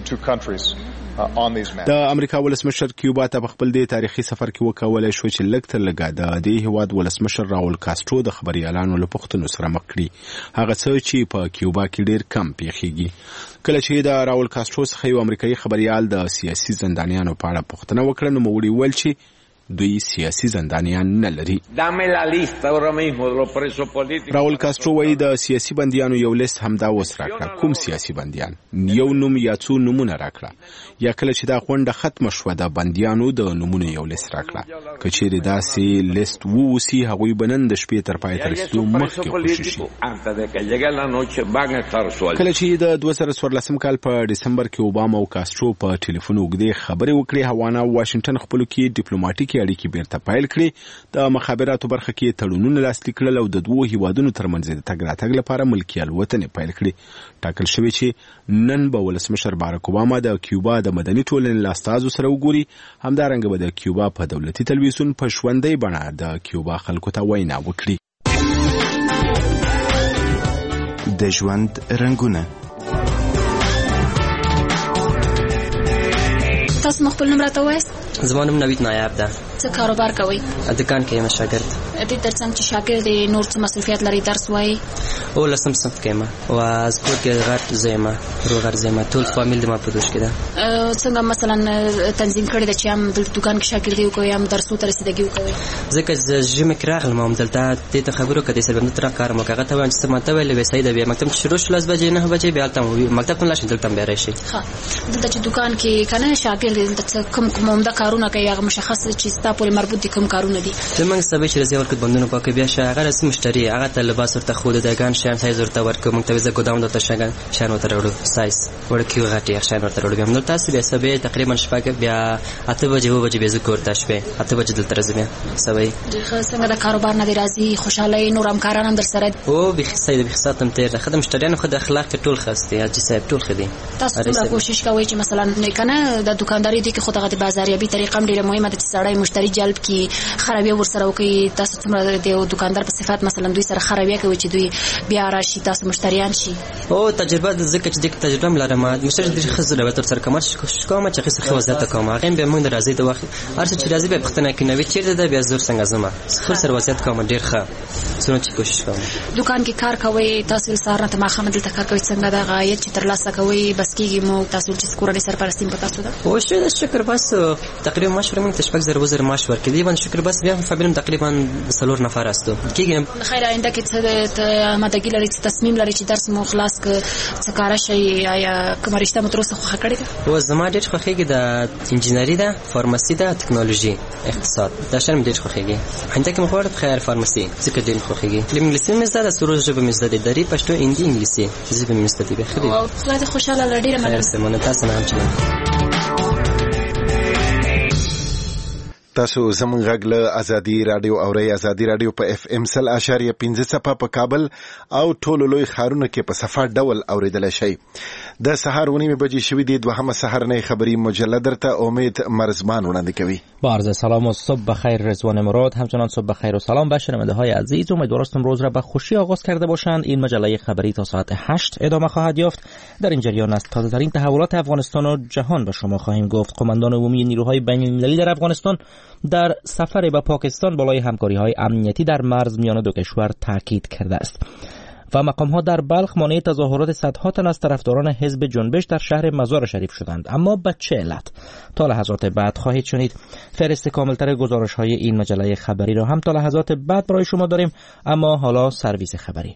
د امریکا ولسمشر کیوبا ته په خپل دې تاریخي سفر کې وکولای شو چې لږ تر لږه د دې هیواد ولسمشر راول کاسترو د خبريالانو له پوښتنو سره مخ کړي، هغه څه چې په کیوبا کې ډیر کم پیښیږي. کله چې د راول کاسترو څخه یو امریکایي خبريال د سیاسي زندانیانو په اړه پوښتنه وکړه، نو موږ ویل چې دوی سیاسي زندانیان نه لري. راول کاسترو وایي د سیاسي بندیانو یو لیست همدا اوس راکړه. کوم سیاسي بندیان؟ یو نوم یا څو نومونه راکړه، یا کله چې دا غونډه ختمه شوه د بندیانو د نومونو یو لیست راکړه. که چیرې داسې لیست ووسي، هغوی به نن د شپې تر پای ته رسېدو مخکې خوشي شي. کله چې د دوه زره څوارلسم کال په ډسمبر کې اوباما او کاسترو په ټلیفون اوږدې خبرې وکړې، هوانا او واشنګټن خپلو کې ډیپلوماټیکي اړیکې بیرته پیل کړې. د مخابراتو برخه کې تړونونه لاسلیک کړل او د دوو هیوادونو ترمنځ د تګ راتګ لپاره ملکي الوتنې پیل کړې. ټاکل شوی چې نن به ولسمشر باراک اوباما د کیوبا د مدني ټولنې له استازو سره وګوري. همدارنګه به د کیوبا په دولتي تلویزیون په ژوندۍ بڼه د کیوبا خلکو ته وینا وکړي.
د ژوند رنګونه.
تاسو مخ خپل نوم راته وایاست؟
زما نوم نوید نایب ده.
څه کاروبار کوئ؟
دکان کې یم شاګرد.
دې ترڅنګ چې شاګرد دی نور څه مصروفیت لري، درس وایي؟
او لسم صنف کې یم او از کور کې غټ زه یم، رو غر زه یم، ټول فامیل د ما په دوش کې ده.
څنګه مثلا تنظیم کړی ده چې هم د دکان کې شاګردي وکوي، هم درسو ته رسیدګي وکوي؟
ځکه زه ژمې کې راغلم هم دلته دې ته خبرو کړې سره بنده تر کار مو هغه ته وایم چې ما ته ویلې وسای ده بیا مکتب شروع شول از بجې نه بجې بیا تم مکتب ته لاش دلته بیا راشي.
ها دلته چې دکان کې کنه شاګرد دلته کوم کوم د کارونه کوي، هغه مشخص چې ستا پورې مربوط دي کوم کارونه دي؟
زمونږ سبا چې رضا ورکړ بندونه پاکه بیا شي هغه رسم مشتری هغه ته لباس ورته خو د دګان شان سایز ورته ورکړ، موږ ته وزه ګودام ته شګن شان ورته وړو سایز ورکیو غټي شان ورته وړو. بیا نو تاسو بیا سبا تقریبا شپه بیا اته بجې و بجې به ذکر ته شپه اته بجې دلته راځم سبا.
څنګه د کاروبار نه دی راځي؟ خوشاله نور همکاران هم در سره؟
او به سید به خاطر ته خدمت مشتریانو خو د اخلاق ټول خاصه چې صاحب ټول خدي.
تاسو څنګه کوشش کوئ چې مثلا نه کنه د دکانداري دي کې خو دغه د بازاریابي طریقه ډیره مهمه ده چې سړی مشتری جلب کی خرابې ورسره وکي؟ تاسو څومره د دکاندار په صفات مثلا دوی سره خرابې کوي چې دوی بیا راشي تاسو مشتریان شي؟
او تجربه ځکه چې د تجربه ملارم مشر د خزر به تر سر کوم کوم چې خزر وضعیت کوم هغه به موږ راځي د وخت ارڅ چې راځي به پختنه کې نوې چیرته د بیا زور څنګه زما خپل سر وضعیت کوم ډیر ښه څنګه چې کوشش کوم
دکان کې کار کوي تاسو سره ته ما خامدل ته کار کوي څنګه دا غایت چې تر لاسه کوي بس کېږي مو تاسو چې کورنۍ سرپرستیم په تاسو ده
او شه د شکر بس تقریبا مشور موږ تشبک زر وزر مشور کې دی باندې شکر بس بیا فبرم تقریبا سلور نفر استو کېږي
خیر آینده کې څه ماده لري تصمیم لري چې درس مو خلاص ک څه کار شي یا کوم رشته مو تر اوسه خو کړی ده
او زما ډېر خوښیږي د انجینری ده فارماسي ده ټکنالوژي اقتصاد دا شرم ډېر خوښیږي انده کې مخور خیر فارماسي څه ډېر خوښیږي انګلیسي مې زده سروج ژبه مې زده دري پښتو هندي انګلیسي ژبه مې زده به خري
او خدای خوشاله لري
مننه سمونه تاسو نه هم چلو
تاسو زمونږ غږ له ازادي رادیو اوري ازادي رادیو په اف ام سل اشاریه پنځه صفه په کابل او ټولو لوی ښارونو کې په صفه ډول اوریدل شي د سهار ونیمه بجې شوې دي دوهمه سهارنۍ خبری مجله درته امید مرزبان وړاندې کوي.
با عرض سلام و صبح بخیر رضوان مراد. همچنان صبح بخیر و سلام به شنونده‌های عزیز. امیدوارم روز را به خوشی آغاز کرده باشند. این مجله خبری تا ساعت هشت ادامه خواهد یافت. در این جریان از تازه‌ترین تحولات افغانستان و جهان به شما خواهیم گفت. قماندان عمومی نیروهای بین‌المللی در افغانستان در سفر به پاکستان بالای همکاری‌های امنیتی در مرز میان دو کشور تاکید کرده است. و مقام‌ها در بلخ مانع تظاهرات صدها تن از طرفداران حزب جنبش در شهر مزار شریف شدند. اما به چه علت؟ تا لحظات بعد خواهید شنید. فهرست کاملتر گزارش‌های این مجله خبری را هم تا لحظات بعد برای شما داریم. اما حالا سرویس خبری.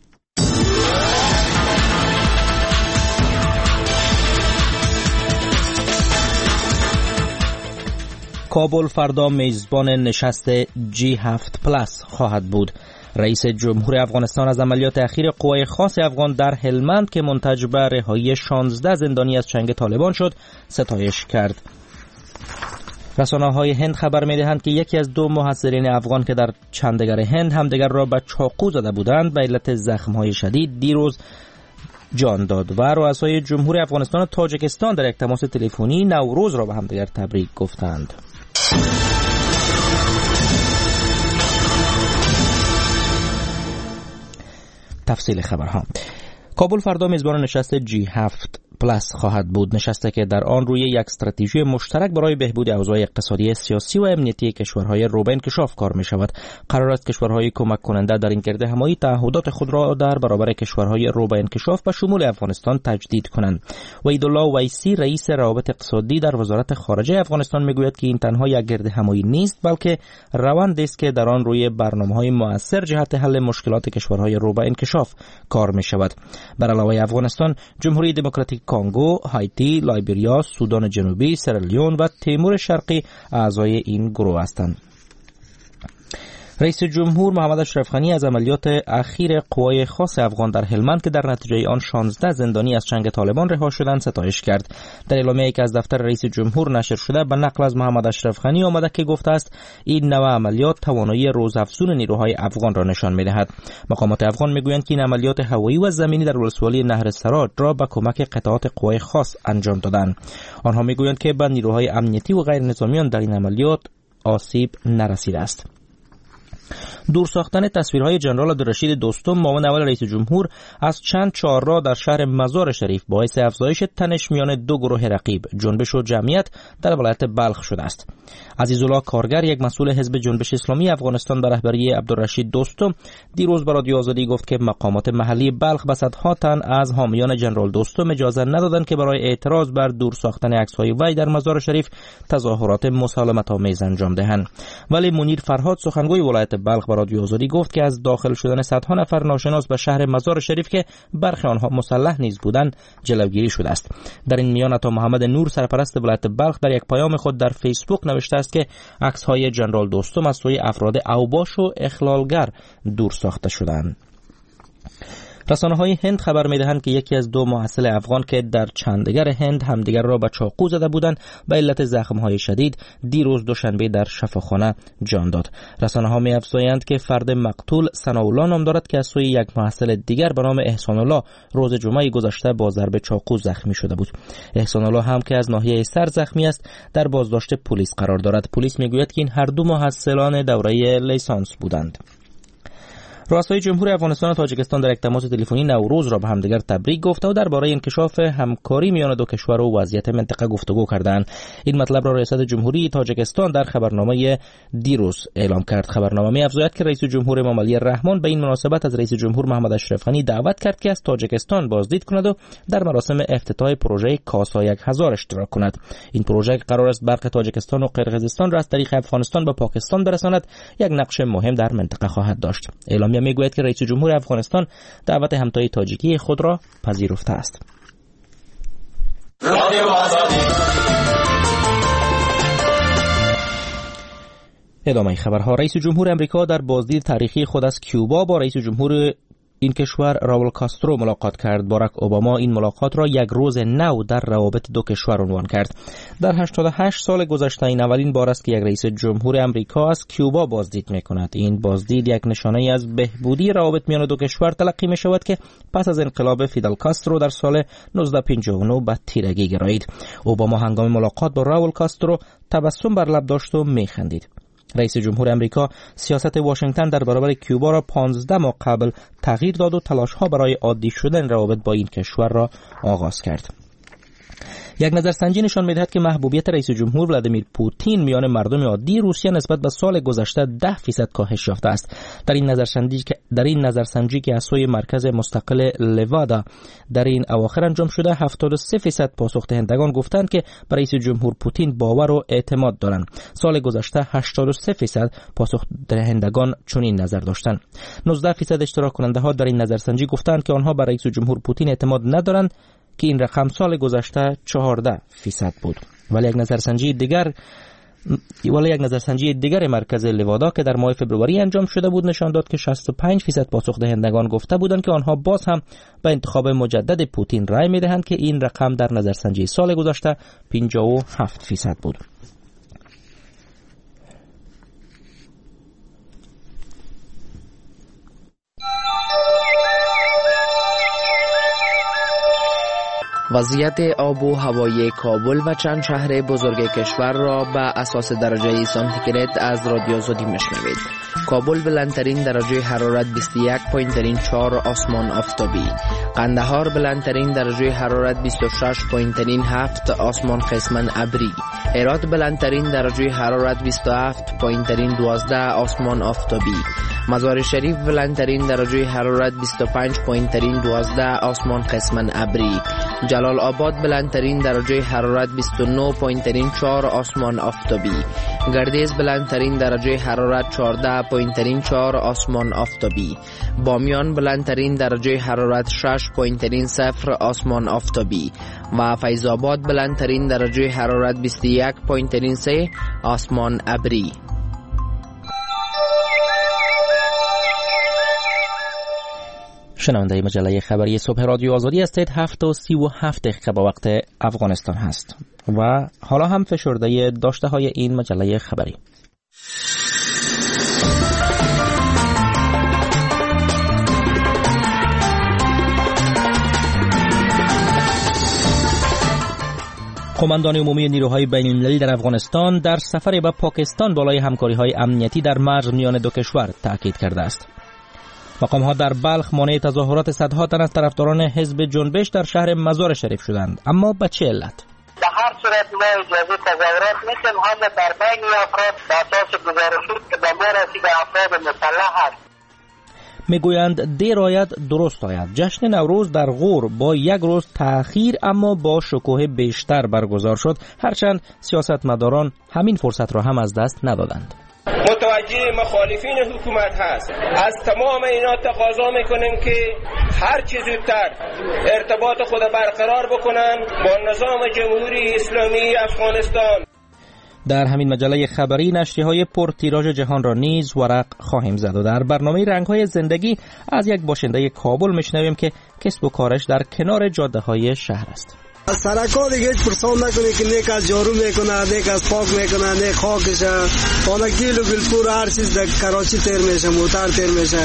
کابل فردا میزبان نشست جی هفت پلاس خواهد بود. رئیس جمهور افغانستان از عملیات اخیر قوای خاص افغان در هلمند که منتج به رهایی شانزده زندانی از چنگ طالبان شد ستایش کرد. رسانه‌های هند خبر می‌دهند که یکی از دو محصلین افغان که در چندگر هند همدیگر را به چاقو زده بودند به علت زخم‌های شدید دیروز جان داد و رؤسای جمهور افغانستان و تاجیکستان در یک تماس تلفنی نوروز را به همدیگر تبریک گفتند. تفصیل خبرها. کابل فردا میزبان نشست جی هفت پلاس خواهد بود. نشستی که در آن روی یک استراتژی مشترک برای بهبود اوضاع اقتصادی، سیاسی و امنیتی کشورهای روبه انکشاف کار می شود. قرار است کشورهای کمک کننده در این گردهمایی تعهدات خود را در برابر کشورهای روبه انکشاف به شمول افغانستان تجدید کنند. وحیدالله ویسی رئیس روابط اقتصادی در وزارت خارجه افغانستان میگوید که این تنها یک گردهمایی نیست بلکه روندی است که در آن روی برنامه‌های مؤثر جهت حل مشکلات کشورهای روبه انکشاف کار می شود. بر علاوه افغانستان، جمهوری دموکراتیک کنگو، هایتی، لایبریا، سودان جنوبی، سرلیون و تیمور شرقی اعضای این گروه هستند. رئیس جمهور محمد اشرف غنی از عملیات اخیر قوای خاص افغان در هلمند که در نتیجه آن شانزده زندانی از چنگ طالبان رها شدند ستایش کرد. در اعلامیه‌ای که از دفتر رئیس جمهور نشر شده به نقل از محمد اشرف غنی آمده که گفته است این نوع عملیات توانایی روزافزون نیروهای افغان را نشان می‌دهد. مقامات افغان می‌گویند که این عملیات هوایی و زمینی در ولسوالی نهر سراج را به کمک قطعات قوای خاص انجام دادند. آنها می‌گویند که به نیروهای امنیتی و غیر نظامیان در این عملیات آسیب نرسیده است. دور ساختن تصویرهای جنرال عبدالرشید دوستم معاون اول رئیس جمهور از چند چهارراه در شهر مزار شریف باعث افزایش تنش میان دو گروه رقیب جنبش و جمعیت در ولایت بلخ شده است. عزیزالله کارگر، یک مسئول حزب جنبش اسلامی افغانستان به رهبری عبدالرشید دوستم، دیروز به رادیو آزادی گفت که مقامات محلی بلخ به صدها تن از حامیان جنرال دوستم اجازه ندادند که برای اعتراض بر دور ساختن عکس‌های وی در مزار شریف تظاهرات مسالمت‌آمیز انجام دهند. ولی منیر فرهاد، سخنگوی ولایت بلخ، به رادیو آزادی گفت که از داخل شدن صدها نفر ناشناس به شهر مزار شریف که برخی آنها مسلح نیز بودند جلوگیری شده است. در این میان عطا محمد نور، سرپرست ولایت بلخ، در یک پیام خود در فیسبوک نوشته است که عکس‌های جنرال دوستم از سوی افراد اوباش و اخلالگر دور ساخته شدند. رسانه‌های هند خبر می‌دهند که یکی از دو محصل افغان که در چندگر هند همدیگر را به چاقو زده بودند به علت زخم‌های شدید دیروز دوشنبه در شفاخانه جان داد. رسانه‌ها می‌افزایند که فرد مقتول ثناءالله نام دارد که از سوی یک محصل دیگر به نام احسان الله روز جمعه گذشته با ضرب چاقو زخمی شده بود. احسان الله هم که از ناحیه سر زخمی است در بازداشت پلیس قرار دارد. پلیس می‌گوید که این هر دو محصلان دوره لیسانس بودند. رؤسای جمهوری افغانستان و تاجیکستان در یک تماس تلفنی نوروز را به همدیگر تبریک گفت و درباره انکشاف همکاری میان دو کشور و وضعیت منطقه گفتگو کردند. این مطلب را ریاست جمهوری تاجیکستان در خبرنامه دیروز اعلام کرد. خبرنامه افزود که رئیس جمهور امام علی الرحمن به این مناسبت از رئیس جمهور محمد اشرف غنی دعوت کرد که از تاجیکستان بازدید کند و در مراسم افتتاح پروژه کاسا یک هزار اشتراک کند. این پروژه قرار است برق تاجیکستان و قرقیزستان را از طریق افغانستان به پاکستان برساند، یک نقش مهم در منطقه خواهد داشت. اعلامیه میگوید که رئیس جمهور افغانستان دعوت همتای تاجیکی خود را پذیرفته است. ادامه خبرها. رئیس جمهور امریکا در بازدید تاریخی خود از کیوبا با رئیس جمهور این کشور راول کاسترو ملاقات کرد. باراک اوباما این ملاقات را یک روز نو در روابط دو کشور عنوان کرد. در هشتاد و هشت سال گذشته این اولین بار است که یک رئیس جمهور امریکا از کیوبا بازدید می‌کند. این بازدید یک نشانه از بهبودی روابط میان دو کشور تلقی می‌شود که پس از انقلاب فیدل کاسترو در سال نوزده پنجاه و نه به تیرگی گرایید. اوباما هنگام ملاقات با راول کاسترو تبسم بر لب داشت و می‌خندید. رئیس جمهور امریکا سیاست واشنگتن در برابر کیوبا را پانزده ماه قبل تغییر داد و تلاش‌ها برای عادی شدن روابط با این کشور را آغاز کرد. یک نظرسنجی نشان می‌دهد که محبوبیت رئیس جمهور ولادیمیر پوتین میان مردم عادی روسیه نسبت به سال گذشته ده فیصد کاهش یافته است. در این نظرسنجی که در این نظرسنجی که از سوی مرکز مستقل لوادا در این اواخر انجام شده، هفتاد و سه فیصد پاسخ دهندگان گفتند که به رئیس جمهور پوتین باور و اعتماد دارند. سال گذشته هشتاد و سه فیصد پاسخ دهندگان چنین نظر داشتند. نوزده فیصد اشتراک کننده ها در این نظرسنجی گفتند که آنها به رئیس جمهور پوتین اعتماد ندارند که این رقم سال گذشته چهارده فیصد بود. ولی یک نظرسنجی دیگر ولی یک نظرسنجی دیگر مرکز لوادا که در ماه فوریه انجام شده بود نشان داد که شصت و پنج فیصد پاسخ دهندگان گفته بودند که آنها باز هم به انتخاب مجدد پوتین رای می‌دهند که این رقم در نظرسنجی سال گذشته پنجاه و هفت فیصد بود.
وضعیت آب و هوای کابل و چند شهر بزرگ کشور را به اساس درجه سانتیگراد از رادیو زودی میشنوید. کابل بلندترین درجه حرارت بیست و یک و چهار آسمان آفتابی. قندهار بلندترین درجه حرارت بیست و شش و هفت آسمان قسمن ابری. هرات بلندترین درجه حرارت بیست و هفت و دوازده آسمان آفتابی. مزار شریف بلندترین درجه حرارت بیست و پنج و دوازده آسمان قسمن ابری. جلال آباد بلندترین درجه حرارت بیست و نه و چهار آسمان آفتابی. گردیز بلندترین درجه حرارت چهارده و چهار آسمان آفتابی. بامیان بلندترین درجه حرارت شش و صفر آسمان آفتابی و فیض آباد بلندترین درجه حرارت بیست و یک و سه آسمان ابری.
شنونده مجله خبری صبح رادیو آزادی هستید. هفت و سی و هفت دقیقه با وقت افغانستان هست و حالا هم فشرده داشته های این مجله خبری. قماندان عمومی نیروهای بین‌المللی در افغانستان در سفر به پاکستان بالای همکاری‌های امنیتی در مرز میان دو کشور تاکید کرده است. مقام‌ها در بلخ مانع تظاهرات صدها تن از طرفداران حزب جنبش در شهر مزار شریف شدند، اما به چه علت؟
در هر صورت ما اجازه تظاهرات میتیم، حالا در بین افراد به اساس گزارشات که به ما رسیده افراد مسلح است.
میگویند دیر آید درست آید. جشن نوروز در غور با یک روز تأخیر اما با شکوه بیشتر برگزار شد، هرچند سیاستمداران همین فرصت را هم از دست ندادند.
متوجه مخالفین حکومت هست. از تمام اینا تقاضا میکنیم که هر چه زودتر ارتباط خود برقرار بکنن با نظام جمهوری اسلامی افغانستان.
در همین مجله خبری نشریه‌های پرتیراژ جهان را نیز ورق خواهیم زد و در برنامه رنگ‌های زندگی از یک باشنده کابل میشنویم که کسب و کارش در کنار جاده‌های شهر است.
از سرکا دیگه هیچ پرسان نکنی که نیک از جارو میکنه، نیک از پاک میکنه، نیک خاکشه، حالا گیل و گلپور هر چیز در کراچی تیر میشه، موتر تیر میشه.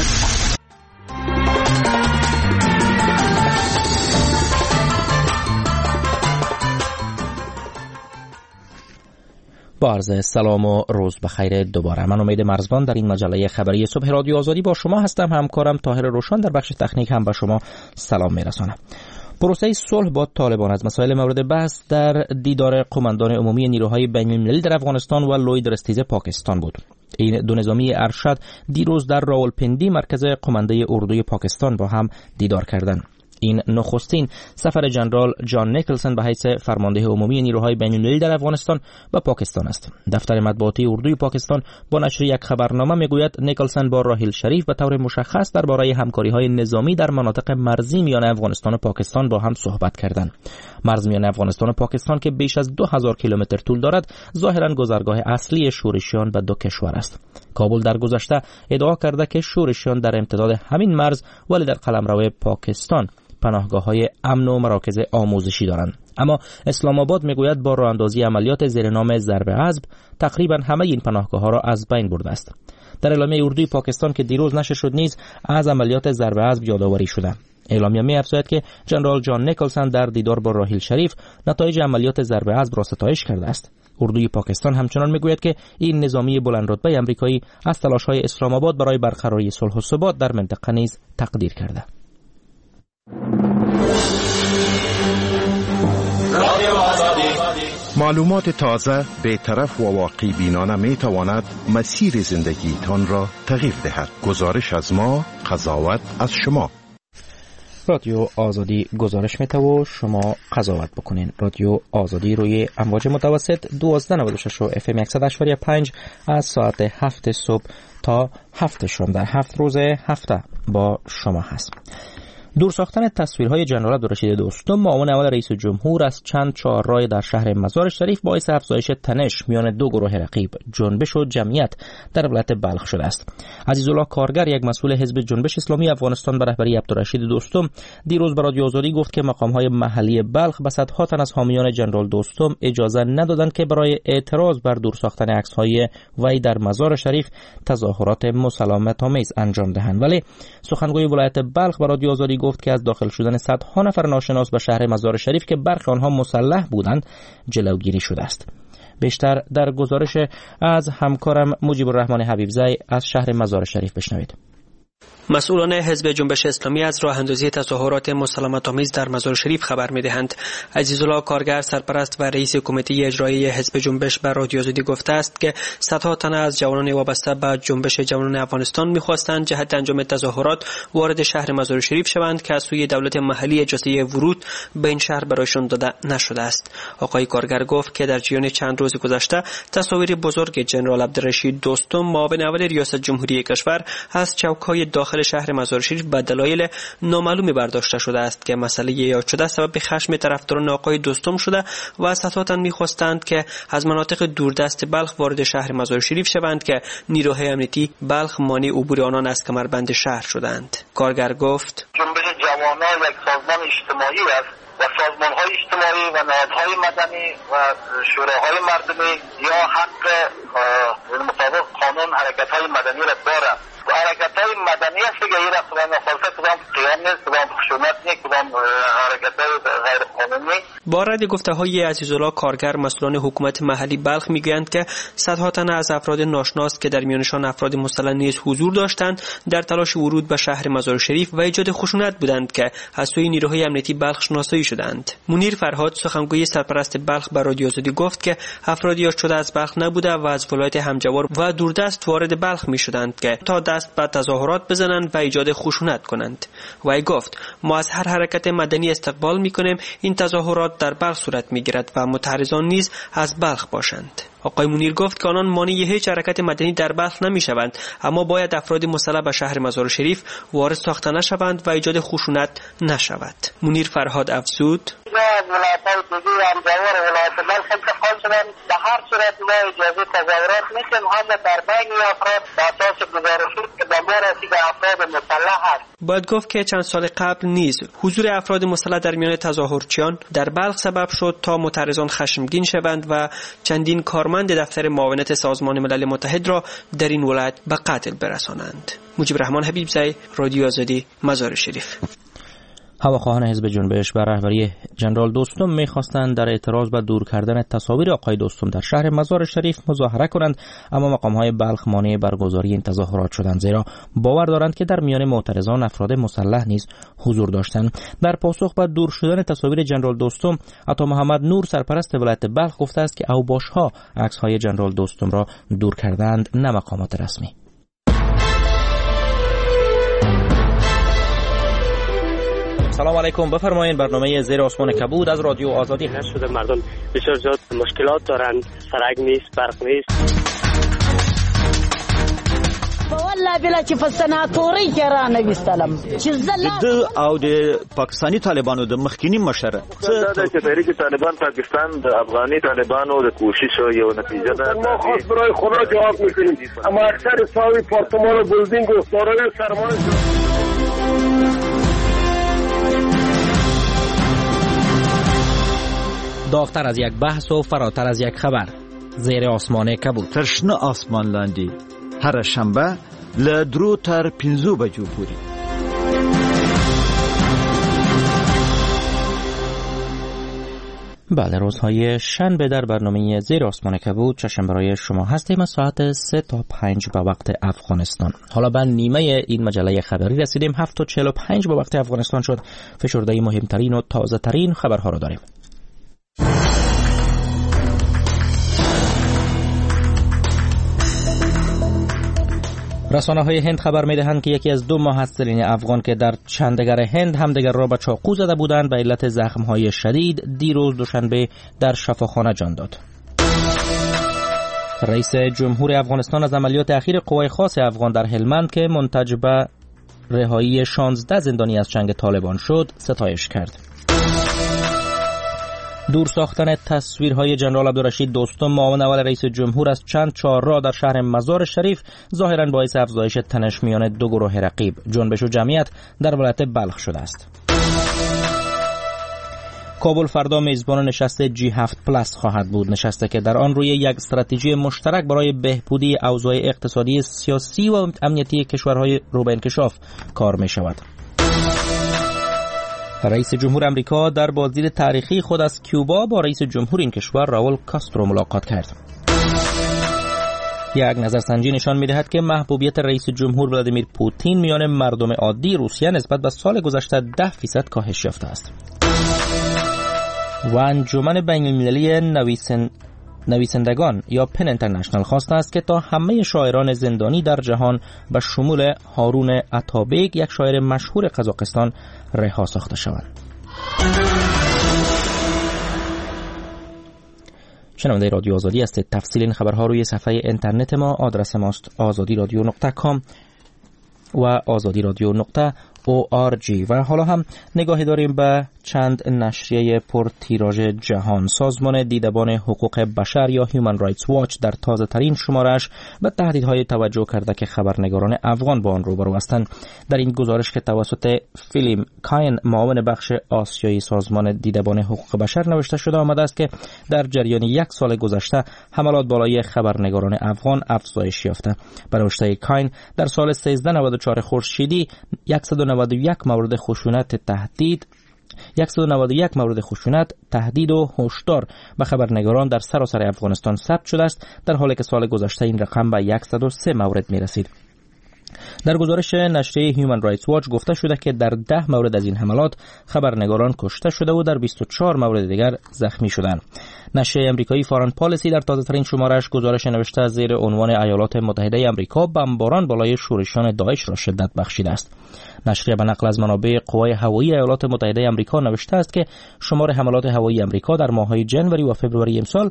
با عرض سلام و روز بخیر دوباره. من امید مرزبان در این مجله خبری صبح رادیو آزادی با شما هستم. همکارم طاهر روشن در بخش تکنیک هم به شما سلام میرسانم. پروسه صلح با طالبان از مسائل مورد بحث در دیدار قماندان عمومی نیروهای بین‌المللی در افغانستان و لوید رستیز پاکستان بود. این دو نظامی ارشد دیروز در راولپندی مرکز قماندهی اردوی پاکستان با هم دیدار کردند. این نخستین سفر جنرال جان نیکلسن به حیث فرمانده عمومی نیروهای بین‌المللی در افغانستان و پاکستان است. دفتر مطبوعاتی اردوی پاکستان با نشر یک خبرنامه میگوید نیکلسن با راحیل شریف به طور مشخص درباره همکاری‌های نظامی در مناطق مرزی میان افغانستان و پاکستان با هم صحبت کردند. مرز میان افغانستان و پاکستان که بیش از دو هزار کیلومتر طول دارد، ظاهراً گذرگاه اصلی شورشیان به دو کشور است. کابل در گذشته ادعا کرده که شورشیان در امتداد همین مرز ولی در قلمرو پاکستان پناهگاه‌های امن و مراکز آموزشی دارند. اما اسلام آباد میگوید با راه اندازی عملیات زیر نام ضرب عزم تقریبا همه این پناهگاه‌ها را از بین برده است. در اعلامیه اردوی پاکستان که دیروز نشر شد نیز از عملیات ضرب عزم یادآوری شده. اعلامیه می‌افزاید که جنرال جان نیکلسن در دیدار با راحیل شریف نتایج عملیات ضرب عزم را ستایش کرده است. اردوی پاکستان همچنان میگوید که این نظامی بلند رتبه آمریکایی از تلاش‌های اسلام آباد برای برقراری صلح و ثبات در منطقه نیز تقدیر کرده.
معلومات تازه، بی‌طرف و واقعی بینانه می تواند مسیر زندگیتان را تغییر دهد. گزارش از ما، قضاوت از شما.
رادیو آزادی گزارش میده و شما قضاوت بکنین. رادیو آزادی روی امواج متوسط دوازده نود و شش و اف ام صد و هشت و پنج از ساعت هفت صبح تا هفت شام در هفت روز هفته با شما هست. دور ساختن تصویرهای جنرال عبدالرشید دوستم معاون اول رئیس جمهور از چند چهارراه در شهر مزار شریف باعث افزایش تنش میان دو گروه رقیب، جنبش و جمعیت در ولایت بلخ شده است. عزیزالله کارگر، یک مسئول حزب جنبش اسلامی افغانستان به رهبری عبدالرشید دوستم، دیروز به رادیو آزادی گفت که مقامهای محلی بلخ به صدها تن از حامیان جنرال دوستم اجازه ندادند که برای اعتراض بر دور ساختن عکس‌های وی در مزار شریف تظاهرات مسالمت‌آمیز انجام دهند. ولی سخنگوی ولایت بلخ به رادیو آزادی گفت که از داخل شدن صدها نفر ناشناس به شهر مزار شریف که برخی آنها مسلح بودند جلوگیری شده است. بیشتر در گزارش از همکارم مجیب الرحمن حبیبزی از شهر مزار شریف بشنوید.
مسئولان حزب جنبش اسلامی از راه اندازی تظاهرات مسالمت‌آمیز در مزار شریف خبر می‌دهند. عزیزالله کارگر، سرپرست و رئیس کمیته اجرایی حزب جنبش بر رادیو آزادی گفته است که صدها تن از جوانان وابسته به جنبش جوانان افغانستان می‌خواستند جهت انجام تظاهرات وارد شهر مزار شریف شوند که از سوی دولت محلی اجازه ورود به این شهر برایشان داده نشده است. آقای کارگر گفت که در جریان چند روز گذشته تصاویر بزرگ جنرال عبدالرشید دوستم معاون اول ریاست جمهوری کشور از چوک‌های داخل شهر مزار شریف به دلایل نامعلومی برداشته شده است که مسئله یاد شده سبب خشم طرفداران آقای دوستم شده و صدها تن می‌خواستند که از مناطق دوردست بلخ وارد شهر مزار شریف شوند که نیروهای امنیتی بلخ مانع عبور آنان از کمربند شهر شدند. کارگر گفت
جنبش جوانان یک سازمان اجتماعی است و سازمان‌های اجتماعی و نهادهای مدنی و شوراهای مردمی یا حق مطابق قانون حرکت‌های مدنی را دارند. و حرکت‌های مدنی است که این را کدام مخالفت کدام قیام نیست، کدام خشونت نیست، کدام حرکت‌های غیر قانونی.
با رد گفته‌های عزیزالله کارگر، مسئولان حکومت محلی بلخ میگویند که صدها تن از افراد ناشناس که در میانشان افراد مسلح نیز حضور داشتند در تلاش ورود به شهر مزار شریف و ایجاد خشونت بودند که از سوی نیروهای امنیتی بلخ شناسایی شدند. منیر فرهاد، سخنگوی سرپرست بلخ، به رادیو آزادی گفت که افراد یاد شده از بلخ نبوده و از ولایت همجوار و دوردست وارد بلخ میشدند که تا دست به تظاهرات بزنند و ایجاد خشونت کنند. وی گفت ما از هر حرکت مدنی استقبال میکنیم. این تظاهرات در بلخ صورت میگیرد و معترضان نیز از بلخ باشند. آقای منیر گفت که آنان مانع هیچ حرکت مدنی در بلخ نمیشوند، اما باید افراد مسلح به شهر مزار شریف وارد ساخته نشوند و ایجاد خشونت نشود. منیر فرهاد افزود:
ولایت‌های دیگه همجوار ولایت بلخ انتقال شدن، به هر صورت ما اجازه تظاهرات می‌کنیم، هم در بین افراد به اساس گزارشی که به ما رسیده افراد مسلح هست.
باید گفت که چند سال قبل نیز حضور افراد مسلح در میان تظاهرچیان در بلخ سبب شد تا معترضان خشمگین شوند و چندین کارمند دفتر معاونت سازمان ملل متحد را در این ولایت به قتل برسانند. مجیب الرحمن حبیبزی، رادیو آزادی، مزار شریف.
هواخواهان حزب جنبش بر رهبری جنرال دوستم می‌خواستند در اعتراض به دور کردن تصاویر آقای دوستم در شهر مزار شریف مظاهره کنند، اما مقام‌های بلخ مانع برگزاری این تظاهرات شدند، زیرا باور دارند که در میان معترضان افراد مسلح نیز حضور داشتند. در پاسخ به دور شدن تصاویر جنرال دوستم، عطا محمد نور سرپرست ولایت بلخ گفته است که اوباش‌ها عکس‌های جنرال دوستم را دور کردند، نه مقامات رسمی. سلام علیکم، بفرمایید. برنامه زیر آسمان کبود از رادیو آزادی هست.
شده مردم بسیار زیاد مشکلات دارند، سرک نیست، برق نیست.
والله بلا چې فسناتوري کرا نبی سلام چې زله
د او د پاکستانی طالبانو د مخکینی مشر
څه د تحریک طالبان پاکستان د افغاني طالبانو د کوشش یو نتیجه ده.
ما خاص برای خدا جواب میکنیم، اما اکثر ساوی پارتمان و بلدینگ و دارای سرمایه
داغتر از یک بحث و فراتر از یک خبر. زیر آسمان کبود.
ترشنه آسمان لاندی هر شنبه له درو تر پنځو بجو پورې.
بله، روزهای شنبه در برنامه زیر آسمان کبود چشم برای شما هستیم از ساعت سه تا پنج به وقت افغانستان. حالا به نیمه این مجله خبری رسیدیم. هفت و چهل و پنج به وقت افغانستان شد. فشرده مهمترین و تازه ترین خبرها را داریم. رسانه‌های هند خبر می‌دهند که یکی از دو محصلین افغان که در چندگر هند همدیگر را به چاقو زده بودند به علت زخم‌های شدید دیروز دوشنبه در شفاخانه جان داد. رئیس جمهور افغانستان از عملیات اخیر قوای خاص افغان در هلمند که منتج به رهایی شانزده زندانی از چنگ طالبان شد ستایش کرد. دور ساختن تصویرهای جنرال عبدالرشید دوستم معاون اول رئیس جمهور از چند چهارراه در شهر مزار شریف ظاهراً باعث افزایش تنش میان دو گروه رقیب جنبش و جمعیت در ولایت بلخ شده است. کابل فردا میزبان نشست جی هفت پلاس خواهد بود، نشستی که در آن روی یک استراتژی مشترک برای بهبودی اوضاع اقتصادی، سیاسی و امنیتی کشورهای رو به انکشاف کار می شود. رئیس جمهور امریکا در بازدید تاریخی خود از کیوبا با رئیس جمهور این کشور راول کاسترو ملاقات کرد. یک نظرسنجی نشان می‌دهد که محبوبیت رئیس جمهور ولادیمیر پوتین میان مردم عادی روسیه نسبت به سال گذشته ده فیصد کاهش یافته است. و انجمن بین‌المللی نویسن نویسندگان یا پن اینترنشنال خواسته است که تا همه شاعران زندانی در جهان به شمول هارون عطابیگ یک شاعر مشهور قزاقستان رها ساخته شوند. شنونده رادیو آزادی هستید. تفصیل این خبرها روی صفحه اینترنت ما، آدرس ماست آزادی رادیو نقطه کام و آزادی رادیو نقطه او آر جی. و حالا هم نگاهی داریم به چند نشریه پر تیراژ جهان. سازمان دیدبان حقوق بشر یا هیومن رایتس واچ در تازه ترین شمارش به تهدیدهای توجه کرده که خبرنگاران افغان با آن روبرو هستند. در این گزارش که توسط فیلم کاین معاون بخش آسیایی سازمان دیدبان حقوق بشر نوشته شده آمده است که در جریان یک سال گذشته حملات بالای خبرنگاران افغان افزایش یافته. به نوشته کاین در سال سیزده نود و چهار خورشیدی صد و نود و یک مورد خشونت تهدید صد و نود و یک مورد خشونت، تهدید و هشدار به خبرنگاران در سراسر افغانستان ثبت شده است، در حالی که سال گذشته این رقم به صد و سه مورد می رسید. در گزارش نشریه هیومن رایتس واچ گفته شده که در ده مورد از این حملات خبرنگاران کشته شده و در بیست و چهار مورد دیگر زخمی شدند. نشریه امریکایی فارن پالیسی در تازه ترین شمارش گزارش نوشته زیر عنوان ایالات متحده آمریکا بمباران بالای شورشیان داعش را شدت بخشیده است. نشریه به نقل از منابع قوای هوایی ایالات متحده آمریکا نوشته است که شمار حملات هوایی آمریکا در ماه‌های ژانویه و فوریه امسال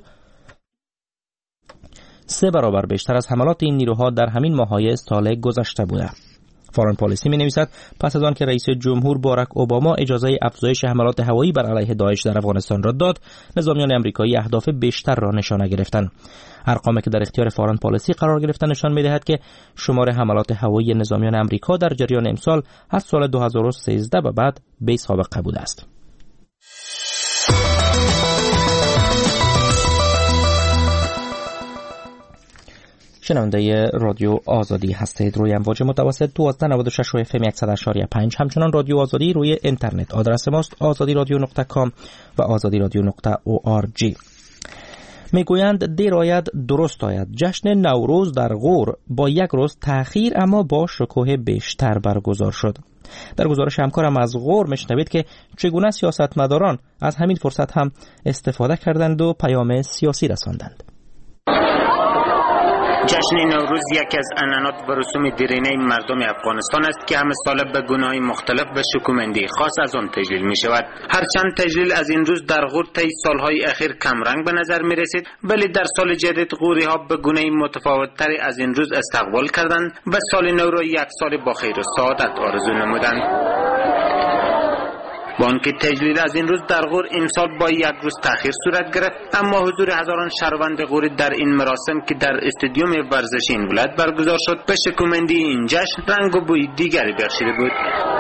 سه برابر بیشتر از حملات این نیروها در همین ماه‌های سال گذشته بوده. فارن پالیسی می نویسد پس از آن که رئیس جمهور باراک اوباما اجازه افزایش حملات هوایی بر علیه داعش در افغانستان را داد، نظامیان آمریکایی اهداف بیشتر را نشانه گرفتند. ارقامی که در اختیار فارن پالیسی قرار گرفته نشان می دهد که شمار حملات هوایی نظامیان آمریکا در جریان امسال از سال دو هزار و سیزده به بعد بی سابقه بوده است. شنونده رادیو آزادی هستید. روی امواج متوسط دوازده نود و شش و اف ام صد و شش و پنج. همچنان رادیو آزادی روی اینترنت. آدرس ماست آزادی رادیو نقطه کام و آزادی رادیو نقطه او آر جی. میگویند دیر آید درست آید. جشن نوروز در غور با یک روز تأخیر اما با شکوه بیشتر برگزار شد. در گزارش همکارم از غور میشنوید که چگونه سیاستمداران از همین فرصت هم استفاده کردند و پیام سیاسی رساندند.
جشن نوروز یکی از عنعنات و رسوم دیرینه مردم افغانستان است که همه ساله به گونه‌های مختلف به شکومندی خاص از آن تجلیل می شود. هرچند تجلیل از این روز در غور طی سالهای اخیر کم رنگ به نظر می رسید، ولی در سال جدید غوری ها به گونه متفاوت تری از این روز استقبال کردند و سال نو را یک سال با خیر و سعادت آرزو نمودند. با آنکه تجلیل از این روز در غور امسال با یک روز تأخیر صورت گرفت، اما حضور هزاران شهروند غوری در این مراسم که در استادیوم ورزشی این ولایت برگزار شد به شکومندی این جشن رنگ و بوی دیگری بخشیده بود.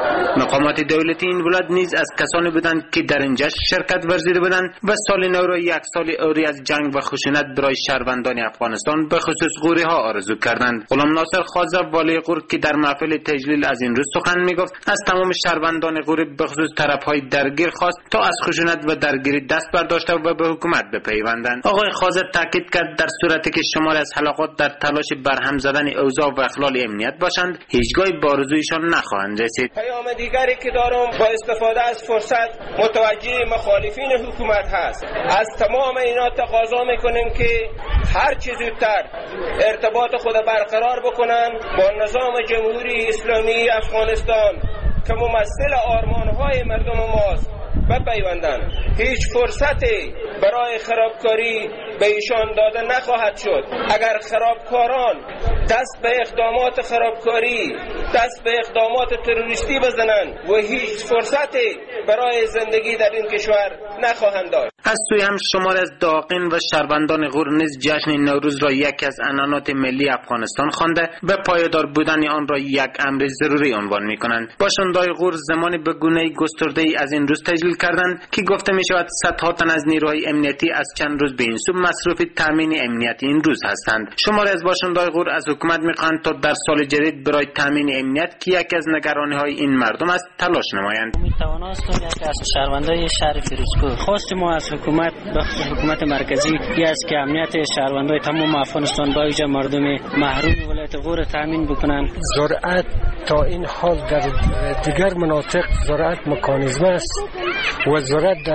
مقامات دولتی این ولایت نیز از کسانی بودند که در این جشن شرکت ورزیده بودند و سال نو را یک سال عاری از جنگ و خشونت برای شهروندان افغانستان به خصوص غوری ها آرزو کردند. غلام ناصر خازه والی غور که در محفل تجلیل از این روز سخن میگفت، از تمام شهروندان غوری به خصوص طرفهای درگیر خواست تا از خشونت و درگیری دست برداشته و به حکومت بپیوندند. آقای خازه تاکید کرد در صورتی که شمار از حلقات در تلاش برهم زدن اوضاع و اخلال امنیت باشند، هیچگاه به آرزویشان نخواهند رسید.
پیام دیگری که دارم با استفاده از فرصت متوجه مخالفین حکومت هست. از تمام اینا تقاضا میکنیم که هر چه زودتر ارتباط خود برقرار بکنن با نظام جمهوری اسلامی افغانستان که ممثل آرمان‌های مردم ماست بپیوندند. هیچ فرصتی برای خرابکاری به ایشان داده نخواهد شد. اگر خرابکاران دست به اقدامات خرابکاری، دست به اقدامات تروریستی بزنند و هیچ فرصتی برای زندگی در این کشور نخواهند داشت.
از سوی هم شمار از داغین و شهروندان غور نیز جشن نوروز را یکی از عنعنات ملی افغانستان خوانده و پایدار بودن آن را یک امر ضروری عنوان می‌کنند. باشنده‌های غور زمانی به گونه‌ای گسترده‌ای از این روز تجلیل کردند که گفته می‌شود صدها تن از نیروهای امنیتی از چند روز به این سو مصروف تامین امنیتی این روز هستند. شمار از باشنده‌های غور از حکومت می‌خواهند تا در سال جدید برای تامین امنیت که یکی از نگرانی‌های این مردم است تلاش نمایند.
می‌توانستم یک از شهروندان شهر فیروزکوه خواست ما از حکومت به خصوص حکومت مرکزی یه از که امنیت شهروندان تمام افغانستان با ویژه مردم محروم ولایت غور تامین بکنن.
زراعت تا این حال در دیگر مناطق زراعت مکانیزم است و زراعت در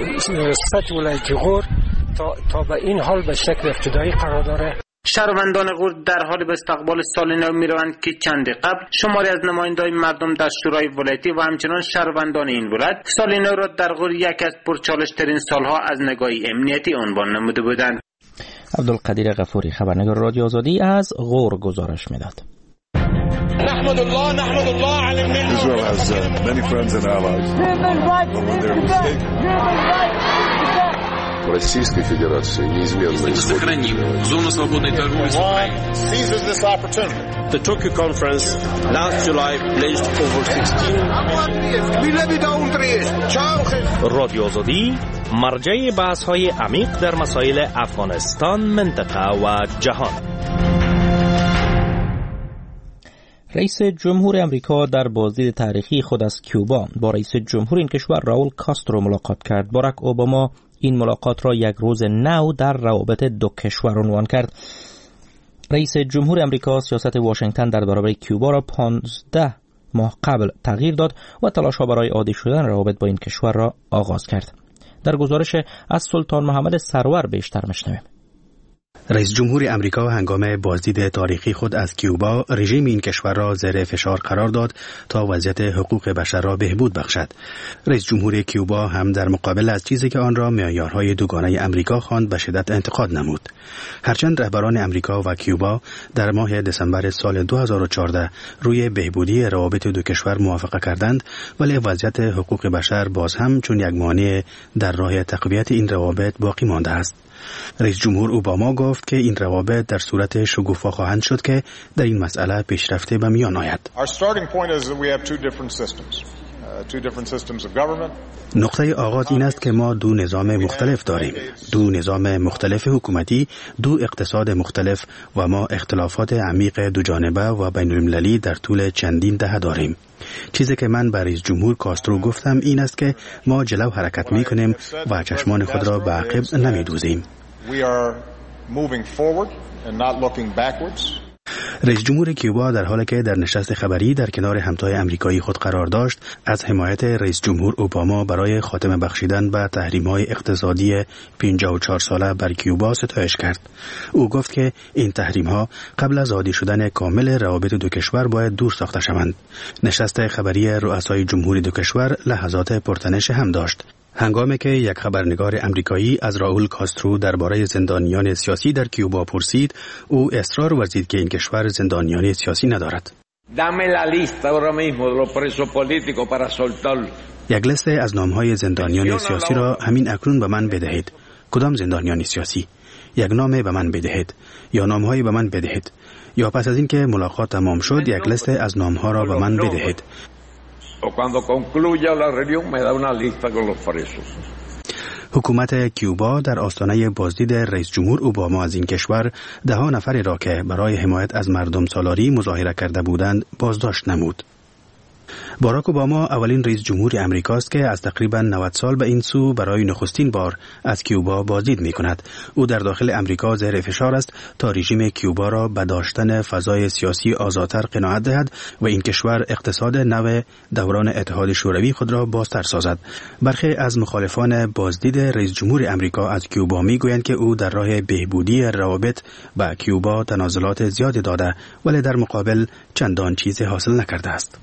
سطح ولایت غور تا, تا به این حال به شکل ابتدایی قرار داره.
شهروندان غور در حال به استقبال سال نو میروند که چند قبل شماری از نمایندگان مردم در شورای ولایتی و همچنان شهروندان این ولایت سال نو را در غور یکی از پرچالش ترین سالها از نگاه امنیتی عنوان نموده بودند.
عبدالقدیر غفوری خبرنگار رادیو آزادی از غور گزارش میداد.
نحمد الله نحمد الله على النعمة. Israel has uh, many friends and allies. But when they're mistaken. Российской Федерации неизменно
сохраним зону свободной торговли с Украиной.
Seizes this opportunity.
The Tokyo conference last July pledged over sixteen.
رادیو آزادی مرجع بحث‌های عمیق در مسائل افغانستان، منطقه و جهان.
رئیس جمهور امریکا در بازدید تاریخی خود از کیوبا با رئیس جمهور این کشور راول کاسترو ملاقات کرد. باراک اوباما این ملاقات را یک روز نو در روابط دو کشور عنوان کرد. رئیس جمهور امریکا سیاست واشنگتن در برابر کیوبا را پانزده ماه قبل تغییر داد و تلاش‌ها برای عادی شدن روابط با این کشور را آغاز کرد. در گزارش از سلطان محمد سرور بیشتر میشنویم.
رئیس جمهور امریکا هنگام بازدید تاریخی خود از کیوبا رژیم این کشور را زیر فشار قرار داد تا وضعیت حقوق بشر را بهبود بخشد. رئیس جمهور کیوبا هم در مقابل از چیزی که آن را معیارهای دوگانه امریکا خواند به شدت انتقاد نمود. هرچند رهبران امریکا و کیوبا در ماه دسامبر سال دو هزار و چهارده روی بهبودی روابط دو کشور موافقه کردند، ولی وضعیت حقوق بشر باز هم چون یک مانع در راه تقویت این روابط باقی مانده است. رئیس جمهور اوباما گفت که این روابط در صورت شکوفا خواهند شد که در این مسئله پیشرفته به میان آید.
Our starting point is that we have two different systems. Uh,
نقطه آغاز این است که ما دو نظام مختلف داریم، دو نظام مختلف حکومتی، دو اقتصاد مختلف و ما اختلافات عمیق دو جانبه و بین المللی در طول چندین دهه داریم. چیزی که من به رئیس جمهور کاسترو گفتم این است که ما جلو حرکت می کنیم و چشمان خود را به عقب نمی دوزیم. رئیس جمهور کیوبا در حالی که در نشست خبری در کنار همتای امریکایی خود قرار داشت، از حمایت رئیس جمهور اوباما برای خاتمه بخشیدن به تحریم‌های اقتصادی پنجاه و چهار ساله بر کیوبا ستایش کرد. او گفت که این تحریم‌ها قبل از عادی شدن کامل روابط دو کشور باید دور ساخته شوند. نشست خبری رؤسای جمهوری دو کشور لحظات پرتنش هم داشت. هنگامی که یک خبرنگار امریکایی از راول کاسترو درباره زندانیان سیاسی در کیوبا پرسید، او اصرار ورزید که این کشور زندانیان سیاسی ندارد. یک لیست از نام‌های زندانیان سیاسی را همین اکنون به من بدهید. کدام زندانیان سیاسی؟ یک نام به من بدهید یا نام‌هایی به من بدهید، یا پس از اینکه ملاقات تمام شد یک لیست از نام‌ها را به من بدهید.
O cuando concluya la reunión me da una lista con los presos.
حکومت کیوبا در آستانه بازدید رئیس جمهور اوباما از این کشور ده ها نفری را که برای حمایت از مردم سالاری مظاهره کرده بودند بازداشت نمود. باراک اوباما اولین رئیس جمهور امریکاست که از تقریباً نود سال به این سو برای نخستین بار از کیوبا بازدید می کند. او در داخل امریکا زیر فشار است تا رژیم کیوبا را به داشتن فضای سیاسی آزادتر قناعت دهد و این کشور اقتصاد نو دوران اتحاد شوروی خود را بازتر سازد. برخی از مخالفان بازدید رئیس جمهور امریکا از کیوبا می گویند که او در راه بهبودی روابط با کیوبا تنازلات زیادی داده ولی در مقابل چندان چیزی حاصل نکرده است.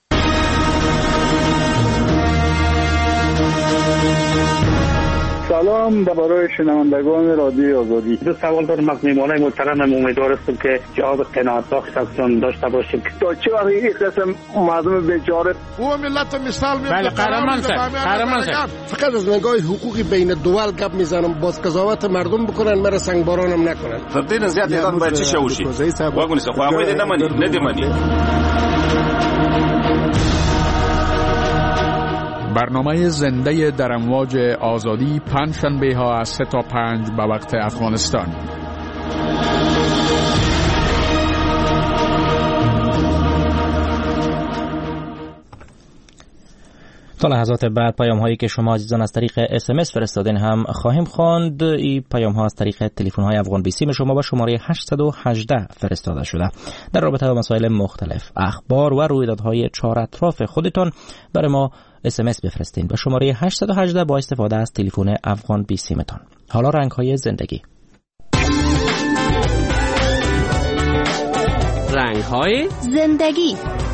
سلام برای شنوندگان رادیوی آزادی.
دو سوال دارم از میهمانان محترم. امیدوار هستم که جواب قناعت بخش ازتون داشته باشیم.
تا چه وقت این قسم مردم بیچاره
او ملت مثال میاد.
بله قهرمان صاحب، قهرمان صاحب.
فقط از نگاه حقوقی بین دول گپ میزنم، باز قضاوت مردم بکنن، مرا سنگ بارانم نکنن.
فردین زیاد ایران باید چی شوشی؟ واگونی سه خواهی نمانی، ندیمانی.
برنامه زنده در امواج آزادی پنج شنبه ها از سه تا پنج به وقت افغانستان.
تا لحظات بعد پیام هایی که شما عزیزان از طریق اس ام اس فرستادین هم خواهیم خواند. این پیام ها از طریق تلفن های افغان بیسیم شما با شماره هشت یک هشت فرستاده شده. در رابطه با مسائل مختلف، اخبار و رویدادهای چهار اطراف خودتان برای ما اس ام اس بفرستین با شماره هشت یک هشت با استفاده از تلفن افغان بیسیمتان. حالا رنگ های زندگی.
رنگ های زندگی.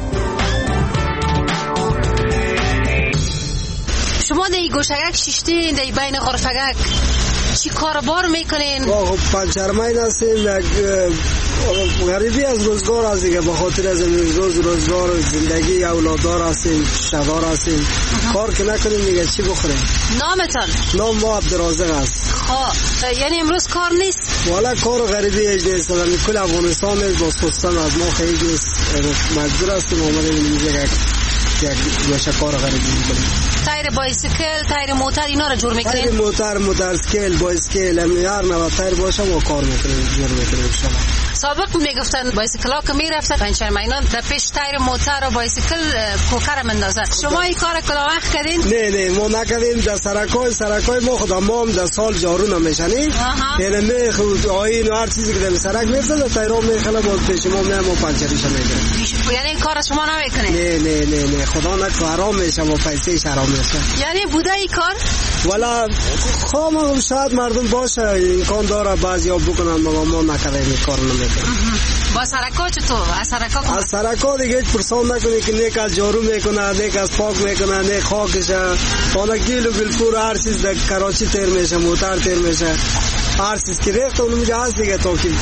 شما در گوشگک شیشتین در بین غرفگک چی کاربار میکنین؟
پنچرمین هستیم، غریبی از روزگار هست دیگه، به خاطر از روز روزگار زندگی اولادار هستیم، شدار هستیم. کار که نکنیم دیگه چی بخوریم؟
نامتان؟
نام ما عبدالرازق است.
خواه یعنی امروز کار نیست؟
والا کار غریبی هیچ نیست، ولی کل افغانستان باز خواستن از ما خیلی نیست، مجبور هستیم آمده بینیم یک باشه کار غریبی میکنیم.
تایر بایسیکل، تایر موتر اینا رو جور میکنین؟
تایر موتر، موترسیکل، بایسیکل، هر نوع تایر باشه ما کار میکنیم، جور میکنیم شما.
سابق میگفتن بایسیکل ها که میرفتن پنچرمینان در پیش تایر موتر و بایسیکل کوکر مندازن. شما این کار کلا وقت کردین؟
نه نه ما نکردیم. در سرکای سرکای ما خدا ما هم در سال جارو نمیشنیم. یعنی می خود آیین و هر چیزی که در سرک میرسه در تایرام میخله با پیش ما میام و پنچرش میگیریم.
یعنی این کار شما نمیکنین؟
نه نه نه نه خدا نکنه حرام میشه و پیسه حرام میشه.
یعنی بوده این کار؟
والا خام شاید مردم باشه امکان داره بعضیا بکنن ما ما نکردیم این کار نمیکنیم.
با سرکا چطور؟ از سرکا
از سرکا دیگه هیچ پرسان نکنی که نیک از جارو میکنه، نیک از پاک میکنه، نیک خاکشه، حالا گیل و گلپور هر چیز در کراچی تیر میشه، موتر تیر میشه، هر چیز که ریخت اونو میگه هست دیگه تا که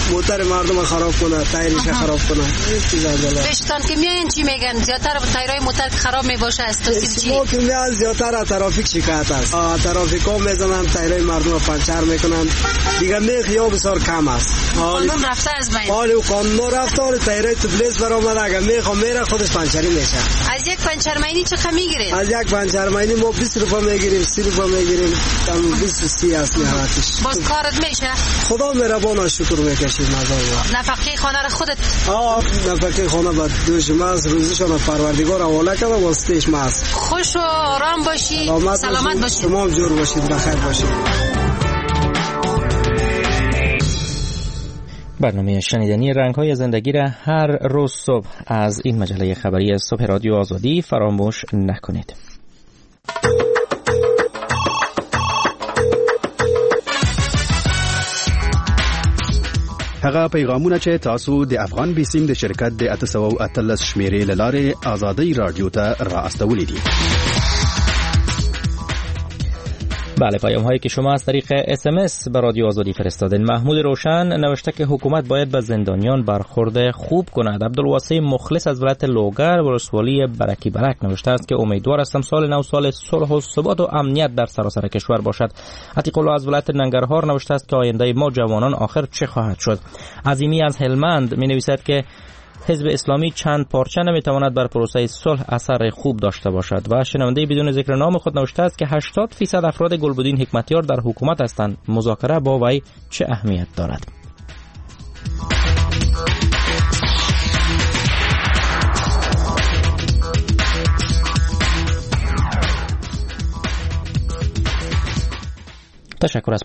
موتر مردم خراب کنه، تایرش خراب کنه.
پیشتان که میان چی میگن؟ زیادتر تایرای موتر خراب میباشه است تو چی؟
ما که میان زیادتر از ترافیک شکایت است. ترافیکا میزنن تایرای مردم رو پنچر میکنن. دیگه میخ یا بسیار کم است.
قانون رفته از بین.
حالی قانون رفته، حالی تایرای تبلیس برآمده، اگه میخ میره خودش پنچری میشه.
از یک پنچرمینی چقدر میگیرید؟
از یک پنچرمینی ما بیست روپیه میگیریم، سی روپیه میگیریم. تام بیست و سی است نهایتش.
باز کارت میشه؟
خدا مهربان شکر میکشیم مزایا.
نفقه خانه را خودت؟
آه نفقه خانه با دوش ماست، روزیشون پروردگار حواله کرده، واسطش ماست.
خوش و آرام باشی، سلامت, سلامت باشی.
شما هم جور باشید، بخیر باشید.
برنامه شنیدنی رنگ‌های زندگی را هر روز صبح از این مجله خبری صبح رادیو آزادی فراموش نکنید.
هغه پیغامونه چې تاسو د افغان بیسیم د شرکت د اتسو اتلس شمیرې لاره آزادی رادیو ته را استولې دي.
بله، پیام هایی که شما از طریق اس ام اس به رادیو آزادی فرستادین. محمود روشن نوشته که حکومت باید به زندانیان برخورد خوب کند. عبدالواسع مخلص از ولایت لوگر ولسوالی برکی برک نوشته است که امیدوار هستم سال نو سال صلح و ثبات و امنیت در سراسر کشور باشد. عتیق الله از ولایت ننگرهار نوشته است که آینده ما جوانان آخر چه خواهد شد. عظیمی از هلمند می نویسد که حزب اسلامی چند پارچه نمیتواند بر پروسه صلح اثر خوب داشته باشد. و شنونده بدون ذکر نام خود نوشته است که هشتاد فیصد افراد گلبدین حکمتیار در حکومت هستند. مذاکره با وی چه اهمیت دارد؟ تشکر از